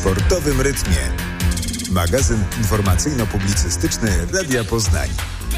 sportowym rytmie. Magazyn informacyjno-publicystyczny Radia Poznań.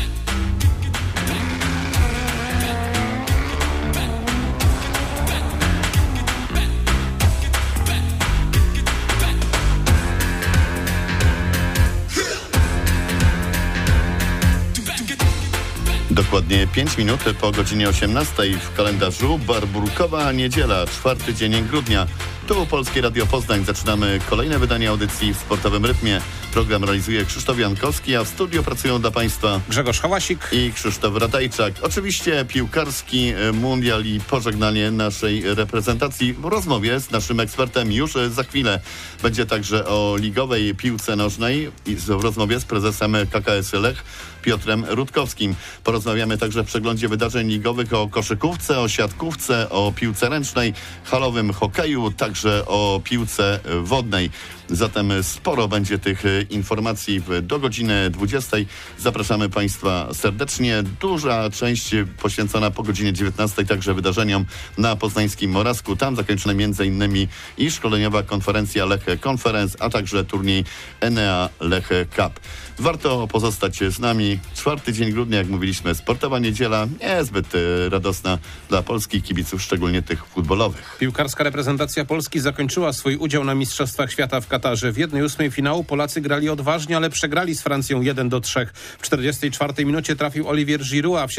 Dokładnie 5 minut po godzinie 18 w kalendarzu Barburkowa niedziela, 4 dzień grudnia. Tu Polskie Radio Poznań. Zaczynamy kolejne wydanie audycji w sportowym rytmie. Program realizuje Krzysztof Jankowski, a w studiu pracują dla Państwa Grzegorz Hałasik i Krzysztof Ratajczak. Oczywiście piłkarski mundial i pożegnanie naszej reprezentacji w rozmowie z naszym ekspertem już za chwilę. Będzie także o ligowej piłce nożnej i w rozmowie z prezesem KKS Lech Piotrem Rutkowskim. Porozmawiamy także w przeglądzie wydarzeń ligowych o koszykówce, o siatkówce, o piłce ręcznej, halowym hokeju, także o piłce wodnej. Zatem sporo będzie tych informacji do godziny 20. Zapraszamy Państwa serdecznie. Duża część poświęcona po godzinie 19 także wydarzeniom na poznańskim Morawsku. Tam zakończona m.in. i szkoleniowa konferencja Lech Conference, a także turniej Enea Lech Cup. Warto pozostać z nami. 4 dzień grudnia, jak mówiliśmy, sportowa niedziela, niezbyt radosna dla polskich kibiców, szczególnie tych futbolowych. Piłkarska reprezentacja Polski zakończyła swój udział na Mistrzostwach Świata w Katarze. W 1/8 finału Polacy grali odważnie, ale przegrali z Francją 1-3. W 44 minucie trafił Olivier Giroud, a w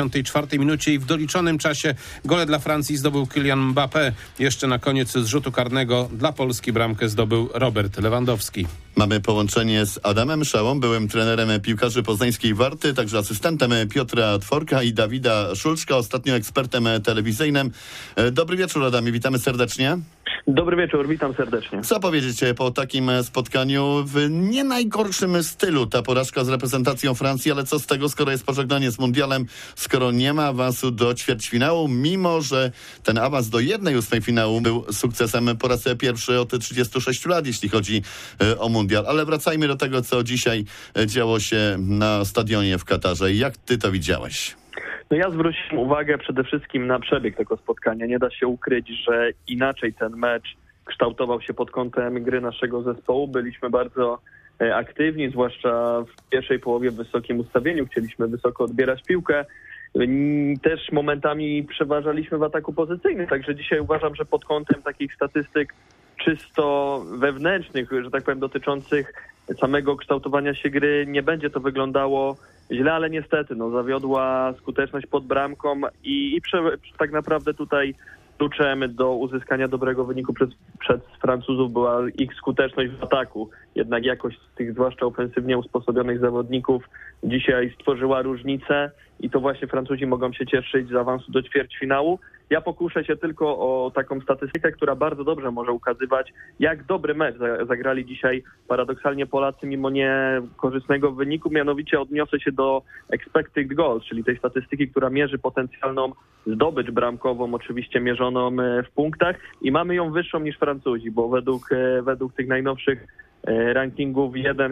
74 minucie i w doliczonym czasie gole dla Francji zdobył Kylian Mbappé. Jeszcze na koniec z rzutu karnego dla Polski bramkę zdobył Robert Lewandowski. Mamy połączenie z Adamem Szałą, byłym trenerem piłkarzy poznańskiej Warty, także asystentem Piotra Tworka i Dawida Szulczka, ostatnio ekspertem telewizyjnym. Dobry wieczór, Adamie, witamy serdecznie. Dobry wieczór, witam serdecznie. Co powiedzieć po takim spotkaniu w nie najgorszym stylu, ta porażka z reprezentacją Francji, ale co z tego, skoro jest pożegnanie z mundialem, skoro nie ma awansu do ćwierćfinału, mimo że ten awans do 1/8 finału był sukcesem po raz pierwszy od 36 lat, jeśli chodzi o mundial. Ale wracajmy do tego, co dzisiaj działo się na stadionie w Katarze. Jak ty to widziałeś? No ja zwróciłem uwagę przede wszystkim na przebieg tego spotkania. Nie da się ukryć, że inaczej ten mecz kształtował się pod kątem gry naszego zespołu. Byliśmy bardzo aktywni, zwłaszcza w pierwszej połowie w wysokim ustawieniu. Chcieliśmy wysoko odbierać piłkę. Też momentami przeważaliśmy w ataku pozycyjnym. Także dzisiaj uważam, że pod kątem takich statystyk czysto wewnętrznych, że tak powiem, dotyczących samego kształtowania się gry, nie będzie to wyglądało źle, ale niestety zawiodła skuteczność pod bramką i tak naprawdę tutaj kluczem do uzyskania dobrego wyniku przez Francuzów była ich skuteczność w ataku. Jednak jakość tych zwłaszcza ofensywnie usposobionych zawodników dzisiaj stworzyła różnicę i to właśnie Francuzi mogą się cieszyć z awansu do ćwierćfinału. Ja pokuszę się tylko o taką statystykę, która bardzo dobrze może ukazywać, jak dobry mecz zagrali dzisiaj paradoksalnie Polacy mimo niekorzystnego wyniku. Mianowicie odniosę się do expected goals, czyli tej statystyki, która mierzy potencjalną zdobycz bramkową, oczywiście mierzoną w punktach i mamy ją wyższą niż Francuzi, bo według tych najnowszych rankingów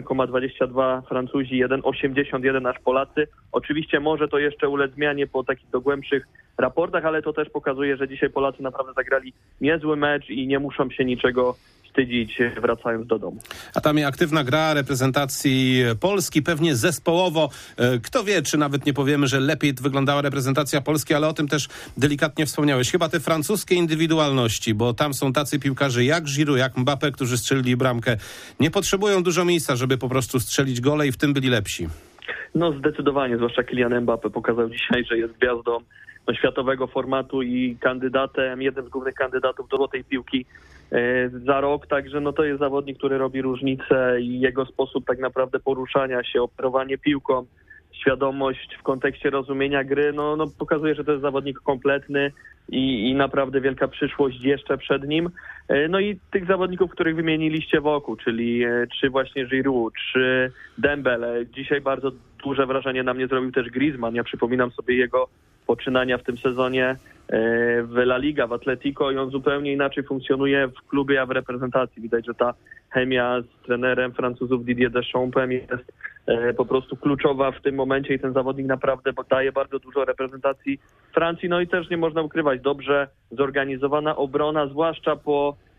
1,22 Francuzi, 1,81 nasz Polacy. Oczywiście może to jeszcze ulec zmianie po takich dogłębszych raportach, ale to też pokazuje, że dzisiaj Polacy naprawdę zagrali niezły mecz i nie muszą się niczego wstydzić, wracając do domu. A tam aktywna gra reprezentacji Polski, pewnie zespołowo. Kto wie, czy nawet nie powiemy, że lepiej wyglądała reprezentacja Polski, ale o tym też delikatnie wspomniałeś. Chyba te francuskie indywidualności, bo tam są tacy piłkarze jak Giroud, jak Mbappé, którzy strzelili bramkę. Nie potrzebują dużo miejsca, żeby po prostu strzelić gole i w tym byli lepsi. No zdecydowanie, zwłaszcza Kylian Mbappé pokazał dzisiaj, że jest gwiazdą światowego formatu i jednym z głównych kandydatów do złotej piłki za rok, także to jest zawodnik, który robi różnicę i jego sposób tak naprawdę poruszania się, operowanie piłką, świadomość w kontekście rozumienia gry, pokazuje, że to jest zawodnik kompletny i naprawdę wielka przyszłość jeszcze przed nim. No i tych zawodników, których wymieniliście wokół, czyli czy właśnie Giroud, czy Dembele. Dzisiaj bardzo duże wrażenie na mnie zrobił też Griezmann. Ja przypominam sobie jego poczynania w tym sezonie w La Liga, w Atletico i on zupełnie inaczej funkcjonuje w klubie, a w reprezentacji. Widać, że ta chemia z trenerem Francuzów Didier Deschampsem jest po prostu kluczowa w tym momencie i ten zawodnik naprawdę daje bardzo dużo reprezentacji Francji. No i też nie można ukrywać, dobrze zorganizowana obrona, zwłaszcza po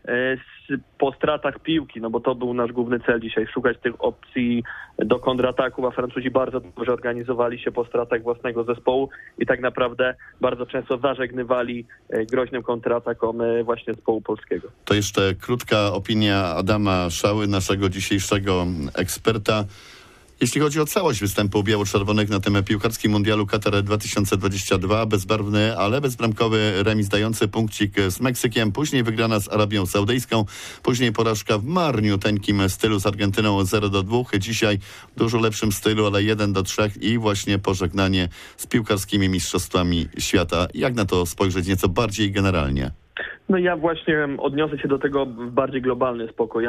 po stratach piłki, no bo to był nasz główny cel dzisiaj, szukać tych opcji do kontrataków, a Francuzi bardzo dobrze organizowali się po stratach własnego zespołu i tak naprawdę bardzo często zażegnywali groźnym kontratakom właśnie zespołu polskiego. To jeszcze krótka opinia Adama Szały, naszego dzisiejszego eksperta. Jeśli chodzi o całość występu biało-czerwonych na tym piłkarskim mundialu Katar 2022, bezbarwny, ale bezbramkowy remis dający punkcik z Meksykiem, później wygrana z Arabią Saudyjską, później porażka w marniuteńkim stylu z Argentyną 0-2, dzisiaj w dużo lepszym stylu, ale 1-3 i właśnie pożegnanie z piłkarskimi mistrzostwami świata. Jak na to spojrzeć nieco bardziej generalnie? No ja właśnie odniosę się do tego w bardziej globalny sposób.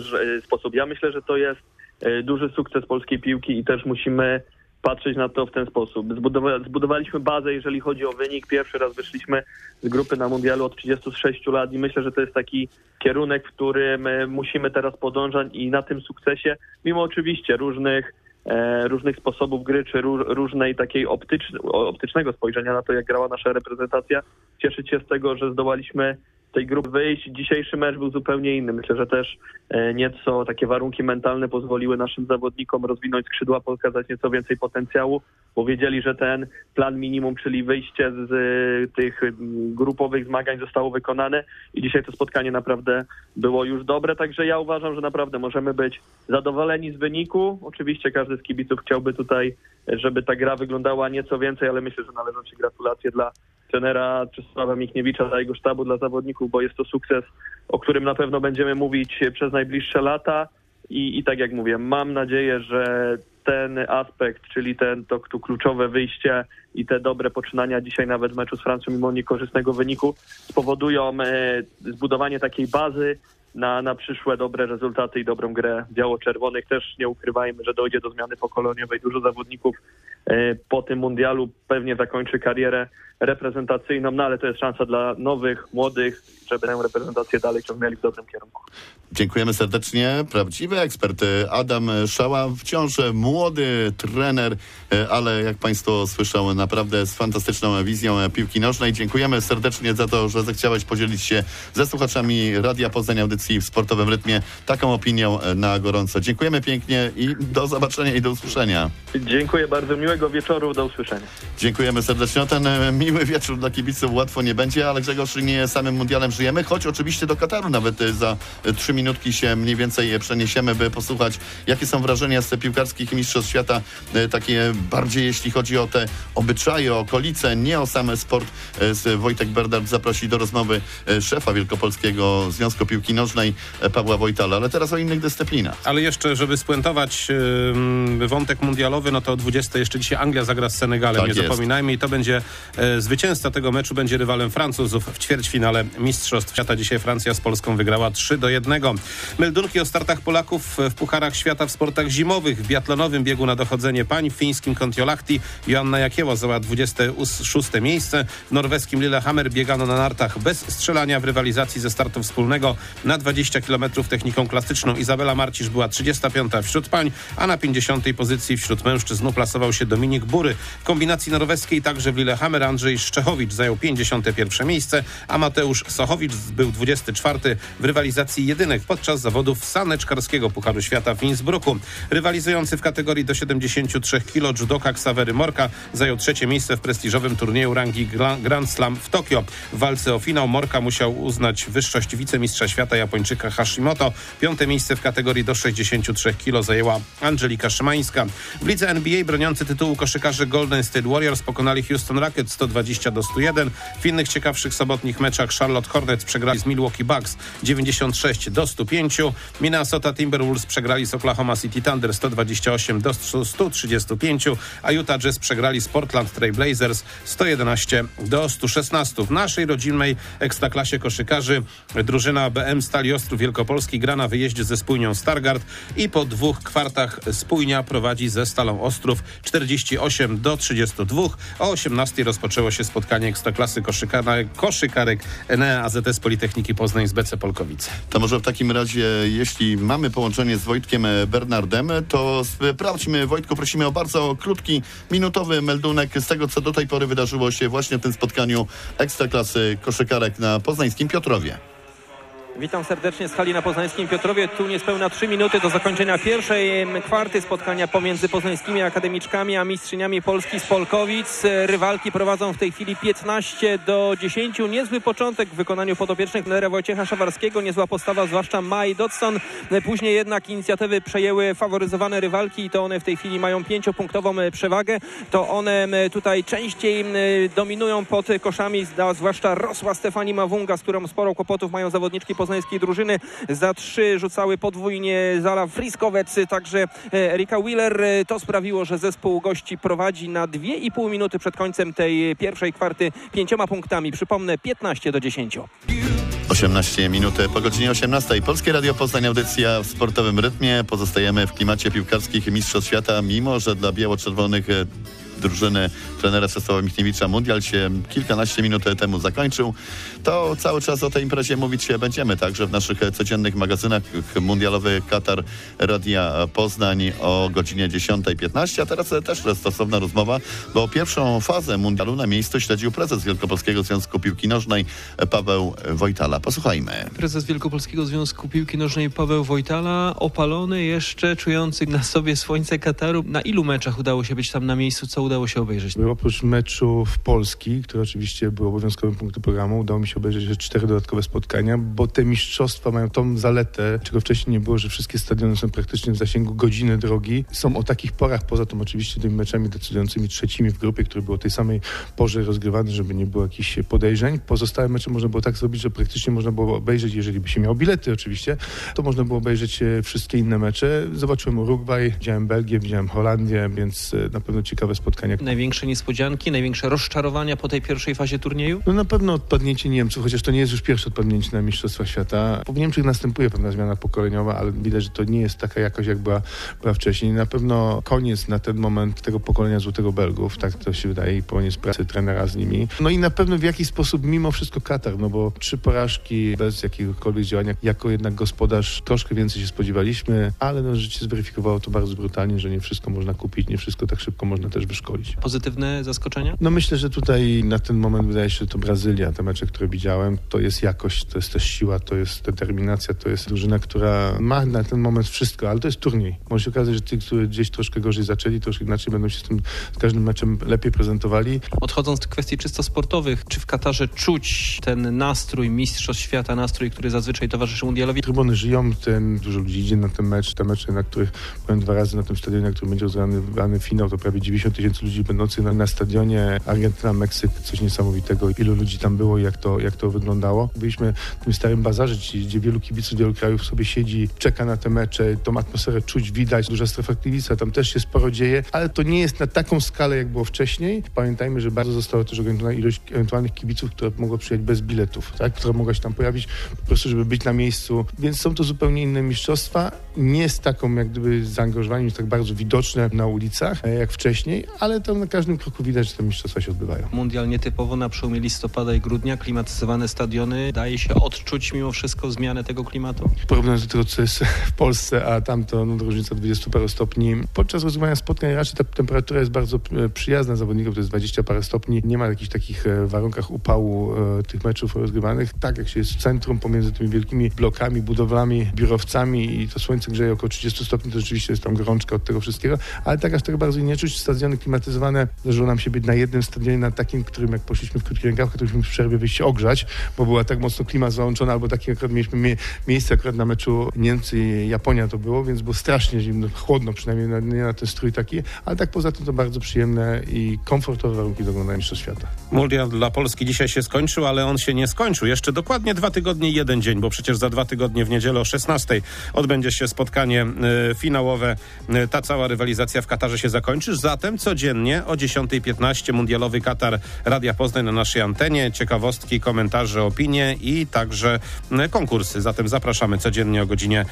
Ja myślę, że to jest duży sukces polskiej piłki i też musimy patrzeć na to w ten sposób. Zbudowaliśmy bazę, jeżeli chodzi o wynik. Pierwszy raz wyszliśmy z grupy na mundialu od 36 lat i myślę, że to jest taki kierunek, w którym musimy teraz podążać i na tym sukcesie, mimo oczywiście różnych sposobów gry, czy różnej takiej optycznego spojrzenia na to, jak grała nasza reprezentacja, cieszyć się z tego, że zdołaliśmy z tej grupy wyjść. Dzisiejszy mecz był zupełnie inny. Myślę, że też nieco takie warunki mentalne pozwoliły naszym zawodnikom rozwinąć skrzydła, pokazać nieco więcej potencjału, bo wiedzieli, że ten plan minimum, czyli wyjście z tych grupowych zmagań zostało wykonane i dzisiaj to spotkanie naprawdę było już dobre, także ja uważam, że naprawdę możemy być zadowoleni z wyniku. Oczywiście każdy z kibiców chciałby tutaj, żeby ta gra wyglądała nieco więcej, ale myślę, że należą się gratulacje dla trenera Czesława Michniewicza, dla jego sztabu, dla zawodników, bo jest to sukces, o którym na pewno będziemy mówić przez najbliższe lata i tak jak mówię, mam nadzieję, że ten aspekt, czyli to kluczowe wyjście i te dobre poczynania dzisiaj nawet w meczu z Francją mimo niekorzystnego wyniku spowodują zbudowanie takiej bazy na przyszłe dobre rezultaty i dobrą grę biało-czerwonych. Też nie ukrywajmy, że dojdzie do zmiany pokoleniowej. Dużo zawodników po tym mundialu pewnie zakończy karierę reprezentacyjną, no ale to jest szansa dla nowych, młodych, żeby tę reprezentację dalej ciągnęli w dobrym kierunku. Dziękujemy serdecznie. Prawdziwy ekspert Adam Szała, wciąż młody trener, ale jak Państwo słyszą, naprawdę z fantastyczną wizją piłki nożnej. Dziękujemy serdecznie za to, że zechciałeś podzielić się ze słuchaczami Radia Poznań audycji w Sportowym Rytmie taką opinią na gorąco. Dziękujemy pięknie i do zobaczenia i do usłyszenia. Dziękuję bardzo. Miłego wieczoru. Do usłyszenia. Dziękujemy serdecznie. No, ten miły wieczór dla kibiców łatwo nie będzie, ale Grzegorz, nie samym mundialem żyjemy, choć oczywiście do Kataru nawet za 3 minutki się mniej więcej przeniesiemy, by posłuchać, jakie są wrażenia z piłkarskich mistrzostw świata, takie bardziej jeśli chodzi o te obyczaje, o okolice, nie o sam sport. Wojtek Berdard zaprosi do rozmowy szefa Wielkopolskiego Związku Piłki Nożnej Pawła Wojtala, ale teraz o innych dyscyplinach. Ale jeszcze, żeby spuentować wątek mundialowy, no to o 20 jeszcze dzisiaj Anglia zagra z Senegalem, tak nie jest. Zapominajmy, i to będzie zwycięzca tego meczu, będzie rywalem Francuzów w ćwierćfinale Mistrzostw Świata. Dzisiaj Francja z Polską wygrała 3-1. Meldunki o startach Polaków w Pucharach Świata w sportach zimowych. W biatlonowym biegu na dochodzenie pań w fińskim Kontiolahti Joanna Jakieła zajęła 26. miejsce. W norweskim Lillehammer biegano na nartach bez strzelania w rywalizacji ze startu wspólnego na 20 km techniką klasyczną. Izabela Marcisz była 35. wśród pań, a na 50. pozycji wśród mężczyzn plasował się Dominik Bury. W kombinacji norweskiej także w Lillehammer Andrzej Szczechowicz zajął 51. miejsce, a Mateusz Sochowicz był 24. w rywalizacji jedynek podczas zawodów saneczkarskiego Pucharu Świata w Innsbrucku. Rywalizujący w kategorii do 73 kg judoka Ksawery Morka zajął 3. miejsce w prestiżowym turnieju rangi Grand Slam w Tokio. W walce o finał Morka musiał uznać wyższość wicemistrza świata Japończyka Hashimoto. 5. miejsce w kategorii do 63 kg zajęła Angelika Szymańska. W lidze NBA broniący tytułu koszykarze Golden State Warriors pokonali Houston Rockets 120-101. W innych ciekawszych sobotnich meczach Charlotte Hornets przegrali z Milwaukee Bucks 96-105. Minnesota Timberwolves przegrali z Oklahoma City Thunder 128-135, a Utah Jazz przegrali z Portland Trail Blazers 111-116. W naszej rodzinnej ekstraklasie koszykarzy drużyna BM Stali Ostrów Wielkopolski gra na wyjeździe ze Spójnią Stargard i po 2 kwartach Spójnia prowadzi ze Stalą Ostrów 48-32. O 18 rozpoczęło się spotkanie ekstraklasy koszykarek Enea AZS Politechniki Poznań z BC Polkowice. To może w takim razie, jeśli mamy połączenie z Wojtkiem Bernardem, to sprawdźmy, Wojtku, prosimy o bardzo krótki, minutowy meldunek z tego, co do tej pory wydarzyło się właśnie w tym spotkaniu ekstraklasy koszykarek na poznańskim Piotrowie. Witam serdecznie z hali na poznańskim Piotrowie. Tu niespełna 3 minuty do zakończenia pierwszej kwarty spotkania pomiędzy poznańskimi akademiczkami a mistrzyniami Polski z Polkowic. Rywalki prowadzą w tej chwili 15-10. Niezły początek w wykonaniu podopiecznych trenera Wojciecha Szawarskiego. Niezła postawa, zwłaszcza Mai Dodson. Później jednak inicjatywy przejęły faworyzowane rywalki i to one w tej chwili mają 5-punktową przewagę. To one tutaj częściej dominują pod koszami, zwłaszcza rosła Stefani Mawunga, z którą sporo kłopotów mają zawodniczki poznańskiej drużyny. Za 3 rzucały podwójnie Zala Friskowec, także Erika Wheeler. To sprawiło, że zespół gości prowadzi na 2,5 minuty przed końcem tej pierwszej kwarty 5 punktami. Przypomnę, 15-10. 18 minut po godzinie 18. Polskie Radio Poznań, audycja w sportowym rytmie. Pozostajemy w klimacie piłkarskich mistrzostw świata, mimo że dla biało-czerwonych drużyny trenera Czesława Michniewicza mundial się kilkanaście minut temu zakończył, to cały czas o tej imprezie mówić będziemy także w naszych codziennych magazynach. Mundialowy Katar Radia Poznań o godzinie 10:15, a teraz też stosowna rozmowa, bo pierwszą fazę mundialu na miejscu śledził prezes Wielkopolskiego Związku Piłki Nożnej Paweł Wojtala. Posłuchajmy. Prezes Wielkopolskiego Związku Piłki Nożnej Paweł Wojtala, opalony jeszcze, czujący na sobie słońce Kataru. Na ilu meczach udało się być tam na miejscu? Co udało się obejrzeć? Oprócz meczów Polski, które oczywiście były obowiązkowym punktem programu, udało mi się obejrzeć 4 dodatkowe spotkania, bo te mistrzostwa mają tą zaletę, czego wcześniej nie było, że wszystkie stadiony są praktycznie w zasięgu godziny drogi. Są o takich porach, poza tym oczywiście tymi meczami decydującymi trzecimi w grupie, które były o tej samej porze rozgrywane, żeby nie było jakichś podejrzeń. Pozostałe mecze można było tak zrobić, że praktycznie można było obejrzeć, jeżeli by się miało bilety oczywiście, to można było obejrzeć wszystkie inne mecze. Zobaczyłem Urugwaj, widziałem Belgię, widziałem Holandię, więc na pewno ciekawe spotkania. Największe niespodzianki, największe rozczarowania po tej pierwszej fazie turnieju? No na pewno odpadnięcie Niemców, chociaż to nie jest już pierwsze odpadnięcie na Mistrzostwach Świata. W Niemczech następuje pewna zmiana pokoleniowa, ale widać, że to nie jest taka jakość, jak była wcześniej. Na pewno koniec na ten moment tego pokolenia Złotego Belgów, tak to się wydaje, i koniec pracy trenera z nimi. No i na pewno w jakiś sposób mimo wszystko Katar, no bo 3 porażki bez jakiegokolwiek działania. Jako jednak gospodarz troszkę więcej się spodziewaliśmy, ale no życie zweryfikowało to bardzo brutalnie, że nie wszystko można kupić, nie wszystko tak szybko można też wyszkolić. Pozytywne zaskoczenia? No myślę, że tutaj na ten moment wydaje się, że to Brazylia, te mecze, które widziałem, to jest jakość, to jest też siła, to jest determinacja, to jest drużyna, która ma na ten moment wszystko, ale to jest turniej. Może się okazać, że ci, którzy gdzieś troszkę gorzej zaczęli, troszkę inaczej będą się z każdym meczem lepiej prezentowali. Odchodząc do kwestii czysto sportowych, czy w Katarze czuć ten nastrój mistrzostw świata, nastrój, który zazwyczaj towarzyszy mundialowi? Trybuny żyją, dużo ludzi idzie na ten mecz, te mecze, na których byłem 2 razy na tym stadionie, na którym będzie rozegrany finał, to prawie 90 000 ludzi będących na stadionie. Argentyna, Meksyk, coś niesamowitego. Ilu ludzi tam było i jak to wyglądało. Byliśmy w tym starym bazarze, gdzie wielu kibiców, wielu krajów sobie siedzi, czeka na te mecze, tą atmosferę czuć, widać, duża strefa kibica, tam też się sporo dzieje, ale to nie jest na taką skalę, jak było wcześniej. Pamiętajmy, że bardzo została też ograniczona ilość ewentualnych kibiców, które mogło przyjechać bez biletów, tak? Które mogła się tam pojawić po prostu, żeby być na miejscu. Więc są to zupełnie inne mistrzostwa. Nie z taką jak gdyby zaangażowaniem, jest tak bardzo widoczne na ulicach, jak wcześniej, ale to na każdym kroku widać, że te mistrzostwa się odbywają. Mundial nietypowo na przełomie listopada i grudnia, klimatyzowane stadiony. Daje się odczuć mimo wszystko zmianę tego klimatu? Porównując do tego, co jest w Polsce, a tamto różnica 20 paru stopni. Podczas rozgrywania spotkań raczej ta temperatura jest bardzo przyjazna zawodników, to jest 20 parę stopni. Nie ma jakichś takich warunkach upału tych meczów rozgrywanych. Tak jak się jest w centrum, pomiędzy tymi wielkimi blokami, budowlami, biurowcami i to słońce grzeje około 30 stopni, to rzeczywiście jest tam gorączka od tego wszystkiego, ale tak aż tego bardzo nie czuć. Stadiony klimatyzowane, zdarzyło nam się być na jednym stadionie, na takim, którym jak poszliśmy w krótkich rękawkach, to musimy w przerwie wyjść się ogrzać, bo była tak mocno klima załączona, albo takie akurat mieliśmy miejsce akurat na meczu Niemcy i Japonia to było, więc było strasznie zimno, chłodno przynajmniej, nie na ten strój taki, ale tak poza tym to bardzo przyjemne i komfortowe warunki do oglądania Mistrzostw Świata. Mundial dla Polski dzisiaj się skończył, ale on się nie skończył. Jeszcze dokładnie 2 tygodnie i 1 dzień, bo przecież za 2 tygodnie w niedzielę o 16 odbędzie się spotkanie finałowe. Ta cała rywalizacja w Katarze się zakończy. Zatem codziennie o 10:15 mundialowy Katar Radia Poznań na naszej antenie. Ciekawostki, komentarze, opinie i także konkursy. Zatem zapraszamy codziennie o godzinie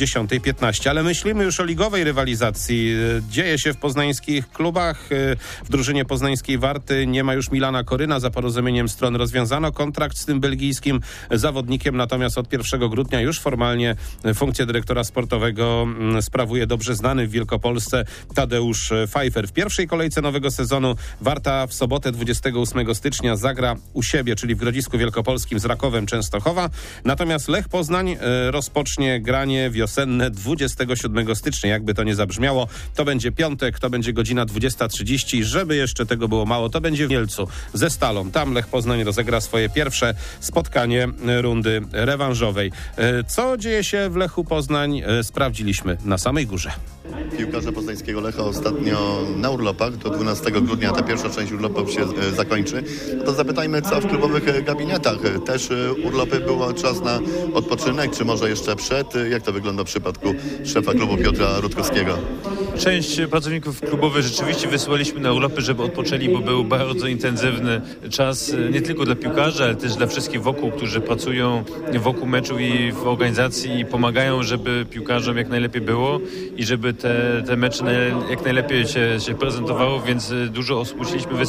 10:15. Ale myślimy już o ligowej rywalizacji. Dzieje się w poznańskich klubach. W drużynie poznańskiej Warty nie ma już Milana Koryna. Za porozumieniem stron rozwiązano kontrakt z tym belgijskim zawodnikiem. Natomiast od 1 grudnia już formalnie funkcję dyrektora sportowego sprawuje dobrze znany w Wielkopolsce Tadeusz Pfeiffer. W pierwszej kolejności kolejce nowego sezonu. Warta w sobotę 28 stycznia zagra u siebie, czyli w Grodzisku Wielkopolskim z Rakowem Częstochowa. Natomiast Lech Poznań rozpocznie granie wiosenne 27 stycznia. Jakby to nie zabrzmiało, to będzie piątek, to będzie godzina 20:30. Żeby jeszcze tego było mało, to będzie w Mielcu ze Stalą. Tam Lech Poznań rozegra swoje pierwsze spotkanie rundy rewanżowej. Co dzieje się w Lechu Poznań, sprawdziliśmy na samej górze. Piłkarze poznańskiego Lecha ostatnio na urlopach. Do 12 grudnia ta pierwsza część urlopów się zakończy. No to zapytajmy, co w klubowych gabinetach. Też urlopy, było czas na odpoczynek, czy może jeszcze przed? Jak to wygląda w przypadku szefa klubu Piotra Rutkowskiego? Część pracowników klubowych rzeczywiście wysłaliśmy na urlopy, żeby odpoczęli, bo był bardzo intensywny czas nie tylko dla piłkarzy, ale też dla wszystkich wokół, którzy pracują wokół meczu i w organizacji i pomagają, żeby piłkarzom jak najlepiej było i żeby te mecze jak najlepiej się prezentowało, więc dużo osób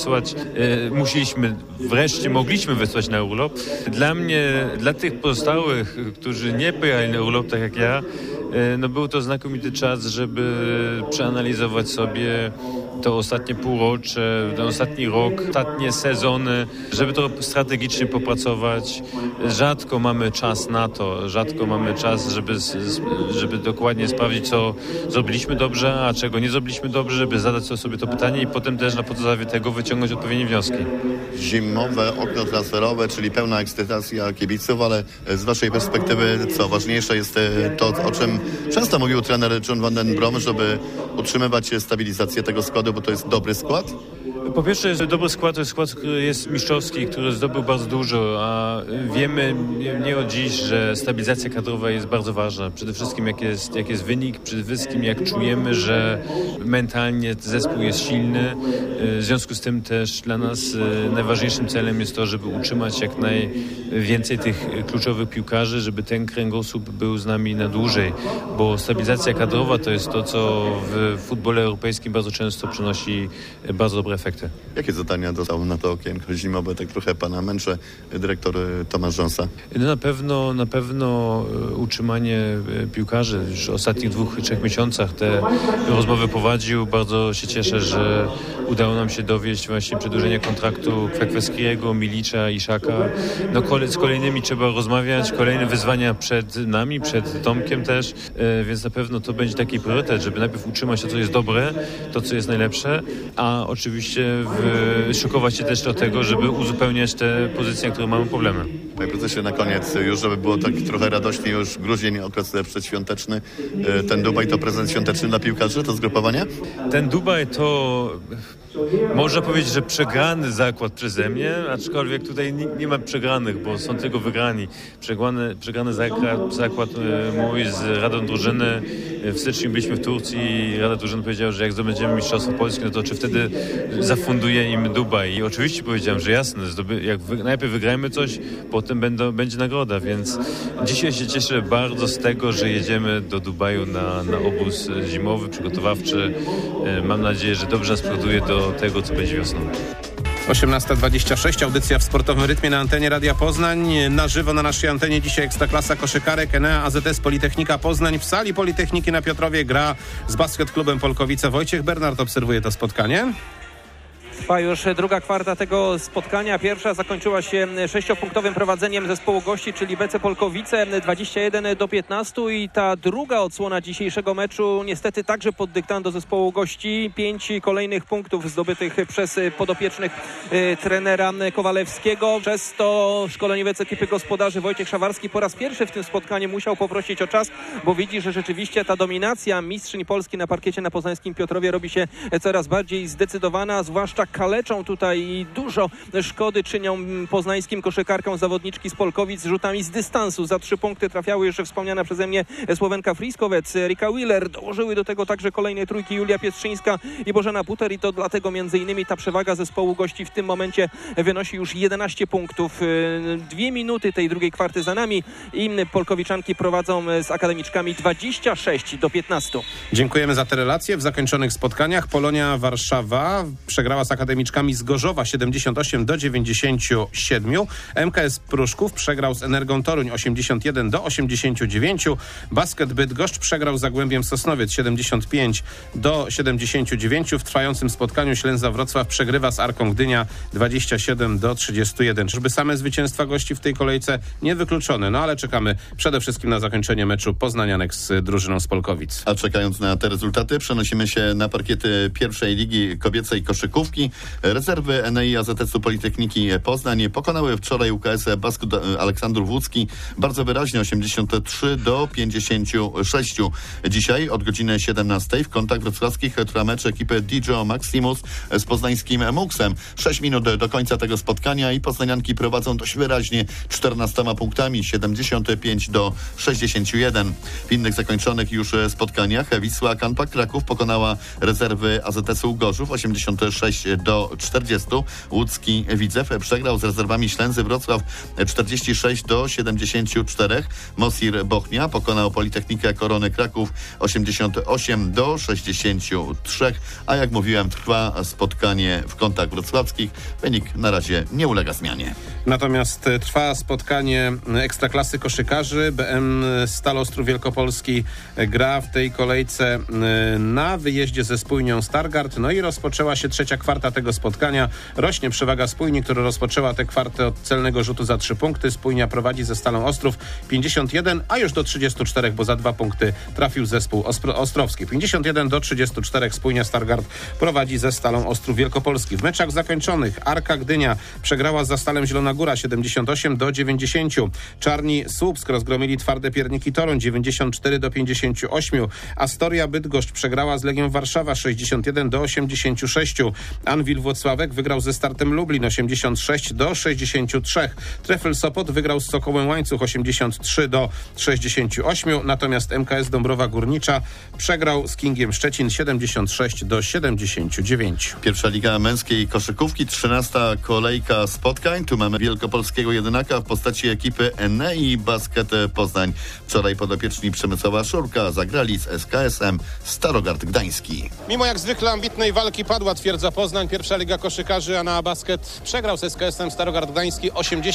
mogliśmy wysłać na urlop. Dla mnie, dla tych pozostałych, którzy nie pojechali na urlop, tak jak ja, no był to znakomity czas, żeby przeanalizować sobie to ostatnie półrocze, ten ostatni rok, ostatnie sezony, żeby to strategicznie popracować. Rzadko mamy czas na to, żeby dokładnie sprawdzić, co zrobiliśmy dobrze, a czego nie zrobiliśmy dobrze, żeby zadać sobie to pytanie i potem też na podstawie tego wyciągnąć odpowiednie wnioski. Zimowe okno transferowe, czyli pełna ekscytacja kibiców, ale z waszej perspektywy co ważniejsze jest to, o czym często mówił trener John van den Brom, żeby utrzymywać stabilizację tego składu, bo to jest dobry skład? Po pierwsze, jest dobry skład, to jest skład, który jest mistrzowski, który zdobył bardzo dużo, a wiemy nie od dziś, że stabilizacja kadrowa jest bardzo ważna. Przede wszystkim jak jest wynik, przede wszystkim jak czujemy, że mentalnie zespół jest silny. W związku z tym też dla nas najważniejszym celem jest to, żeby utrzymać jak najwięcej tych kluczowych piłkarzy, żeby ten kręgosłup był z nami na dłużej, bo stabilizacja kadrowa to jest to, co w futbolu europejskim bardzo często przynosi bardzo dobre efekty. Jakie zadania dostał na to okienko zimowe? Tak trochę pana męczy dyrektor Tomasz Rząsa. Na pewno utrzymanie piłkarzy. Już w ostatnich 2-3 miesiącach te rozmowy prowadził. Bardzo się cieszę, że udało nam się dowieść właśnie przedłużenia kontraktu Kwekweskiego, Milicza i Szaka. Z kolejnymi trzeba rozmawiać. Kolejne wyzwania przed nami, przed Tomkiem też, więc na pewno to będzie taki priorytet, żeby najpierw utrzymać to, co jest dobre, to, co jest najlepsze, a oczywiście szykować się też do tego, żeby uzupełniać te pozycje, na które mamy problemy. Panie prezesie, na koniec, już żeby było tak trochę radośnie, już grudzień, okres przedświąteczny, ten Dubaj to prezent świąteczny dla piłkarzy, to zgrupowanie? Ten Dubaj to można powiedzieć, że przegrany zakład przeze mnie, aczkolwiek tutaj nie ma przegranych, bo są tylko wygrani. Przegrany zakład mój z Radą Drużyny. W styczniu byliśmy w Turcji i Rada Drużyny powiedziała, że jak zdobędziemy Mistrzostwo Polskie, no to czy wtedy zafunduje im Dubaj. I oczywiście powiedziałem, że jasne, najpierw wygrajmy coś, potem będzie nagroda, więc dzisiaj się cieszę bardzo z tego, że jedziemy do Dubaju na obóz zimowy, przygotowawczy. Mam nadzieję, że dobrze nas przygotuje do tego, co będzie wiosną. 18:26, audycja w sportowym rytmie na antenie Radia Poznań. Na żywo na naszej antenie dzisiaj Ekstraklasa koszykarek, Enea AZS Politechnika Poznań. W sali Politechniki na Piotrowie gra z Basket Klubem Polkowice. Wojciech Bernard obserwuje to spotkanie. Trwa już druga kwarta tego spotkania. Pierwsza zakończyła się 6-punktowym prowadzeniem zespołu gości, czyli BC Polkowice 21-15 i ta druga odsłona dzisiejszego meczu niestety także pod dyktando zespołu gości. 5 kolejnych punktów zdobytych przez podopiecznych trenera Kowalewskiego. Przez to szkoleniowiec ekipy gospodarzy Wojciech Szawarski po raz pierwszy w tym spotkaniu musiał poprosić o czas, bo widzi, że rzeczywiście ta dominacja mistrzyń Polski na parkiecie na poznańskim Piotrowie robi się coraz bardziej zdecydowana, zwłaszcza kaleczą tutaj i dużo szkody czynią poznańskim koszykarkom zawodniczki z Polkowic rzutami z dystansu. Za 3 punkty trafiały jeszcze wspomniana przeze mnie Słowenka Friskowec, Rika Wheeler. Dołożyły do tego także kolejne trójki Julia Pietrzyńska i Bożena Puter i to dlatego między innymi ta przewaga zespołu gości w tym momencie wynosi już 11 punktów. 2 minuty tej drugiej kwarty za nami i Polkowiczanki prowadzą z akademiczkami 26-15. Dziękujemy za te relacje. W zakończonych spotkaniach Polonia Warszawa przegrała z akademiczkami z Gorzowa 78-97. MKS Pruszków przegrał z Energą Toruń 81-89. Basket Bydgoszcz przegrał z Zagłębiem Sosnowiec 75-79. W trwającym spotkaniu Ślęza Wrocław przegrywa z Arką Gdynia 27-31. Czyżby same zwycięstwa gości w tej kolejce niewykluczone, no ale czekamy przede wszystkim na zakończenie meczu poznanianek z drużyną z Polkowic. A czekając na te rezultaty, przenosimy się na parkiety pierwszej ligi kobiecej koszykówki. Rezerwy Enei AZS-u Politechniki Poznań pokonały wczoraj UKS Baskut Aleksandrów Łódzki bardzo wyraźnie 83-56. Dzisiaj od godziny 17 w kątach wrocławskich trwa mecz ekipy DJ Maximus z poznańskim Muksem. 6 minut do końca tego spotkania i poznanianki prowadzą dość wyraźnie 14 punktami 75-61. W innych zakończonych już spotkaniach Wisła Kanpak Kraków pokonała rezerwy AZS-u Gorzów 86-40. Łódzki Widzew przegrał z rezerwami Ślęzy Wrocław 46-74. Mosir Bochnia pokonał Politechnikę Korony Kraków 88-63. A jak mówiłem, trwa spotkanie w kątach wrocławskich. Wynik na razie nie ulega zmianie. Natomiast trwa spotkanie Ekstraklasy koszykarzy. BM Stal Ostrów Wielkopolski gra w tej kolejce na wyjeździe ze Spójnią Stargard. No i rozpoczęła się trzecia kwarta tego spotkania. Rośnie przewaga Spójni, która rozpoczęła tę kwartę od celnego rzutu za 3 punkty. Spójnia prowadzi ze Stalą Ostrów 51, a już do 34, bo za 2 punkty trafił zespół ostrowski. 51-34 Spójnia Stargard prowadzi ze Stalą Ostrów Wielkopolski. W meczach zakończonych Arka Gdynia przegrała za Stalem Zielona Góra 78-90. Czarni Słupsk rozgromili twarde Pierniki Toruń 94-58. Astoria Bydgoszcz przegrała z Legią Warszawa 61-86. Anwil Włocławek wygrał ze Startem Lublin 86-63. Trefl Sopot wygrał z Sokołem Łańcuch 83-68. Natomiast MKS Dąbrowa Górnicza przegrał z Kingiem Szczecin 76-79. Pierwsza liga męskiej koszykówki, 13. kolejka spotkań. Tu mamy wielkopolskiego jedynaka w postaci ekipy Enei Basket Poznań. Wczoraj podopieczni Przemysława Szurka zagrali z SKS-em Starogard Gdański. Mimo jak zwykle ambitnej walki padła twierdza Poznań. Pierwsza liga koszykarzy, a na basket przegrał z SKS-em Starogard Gdański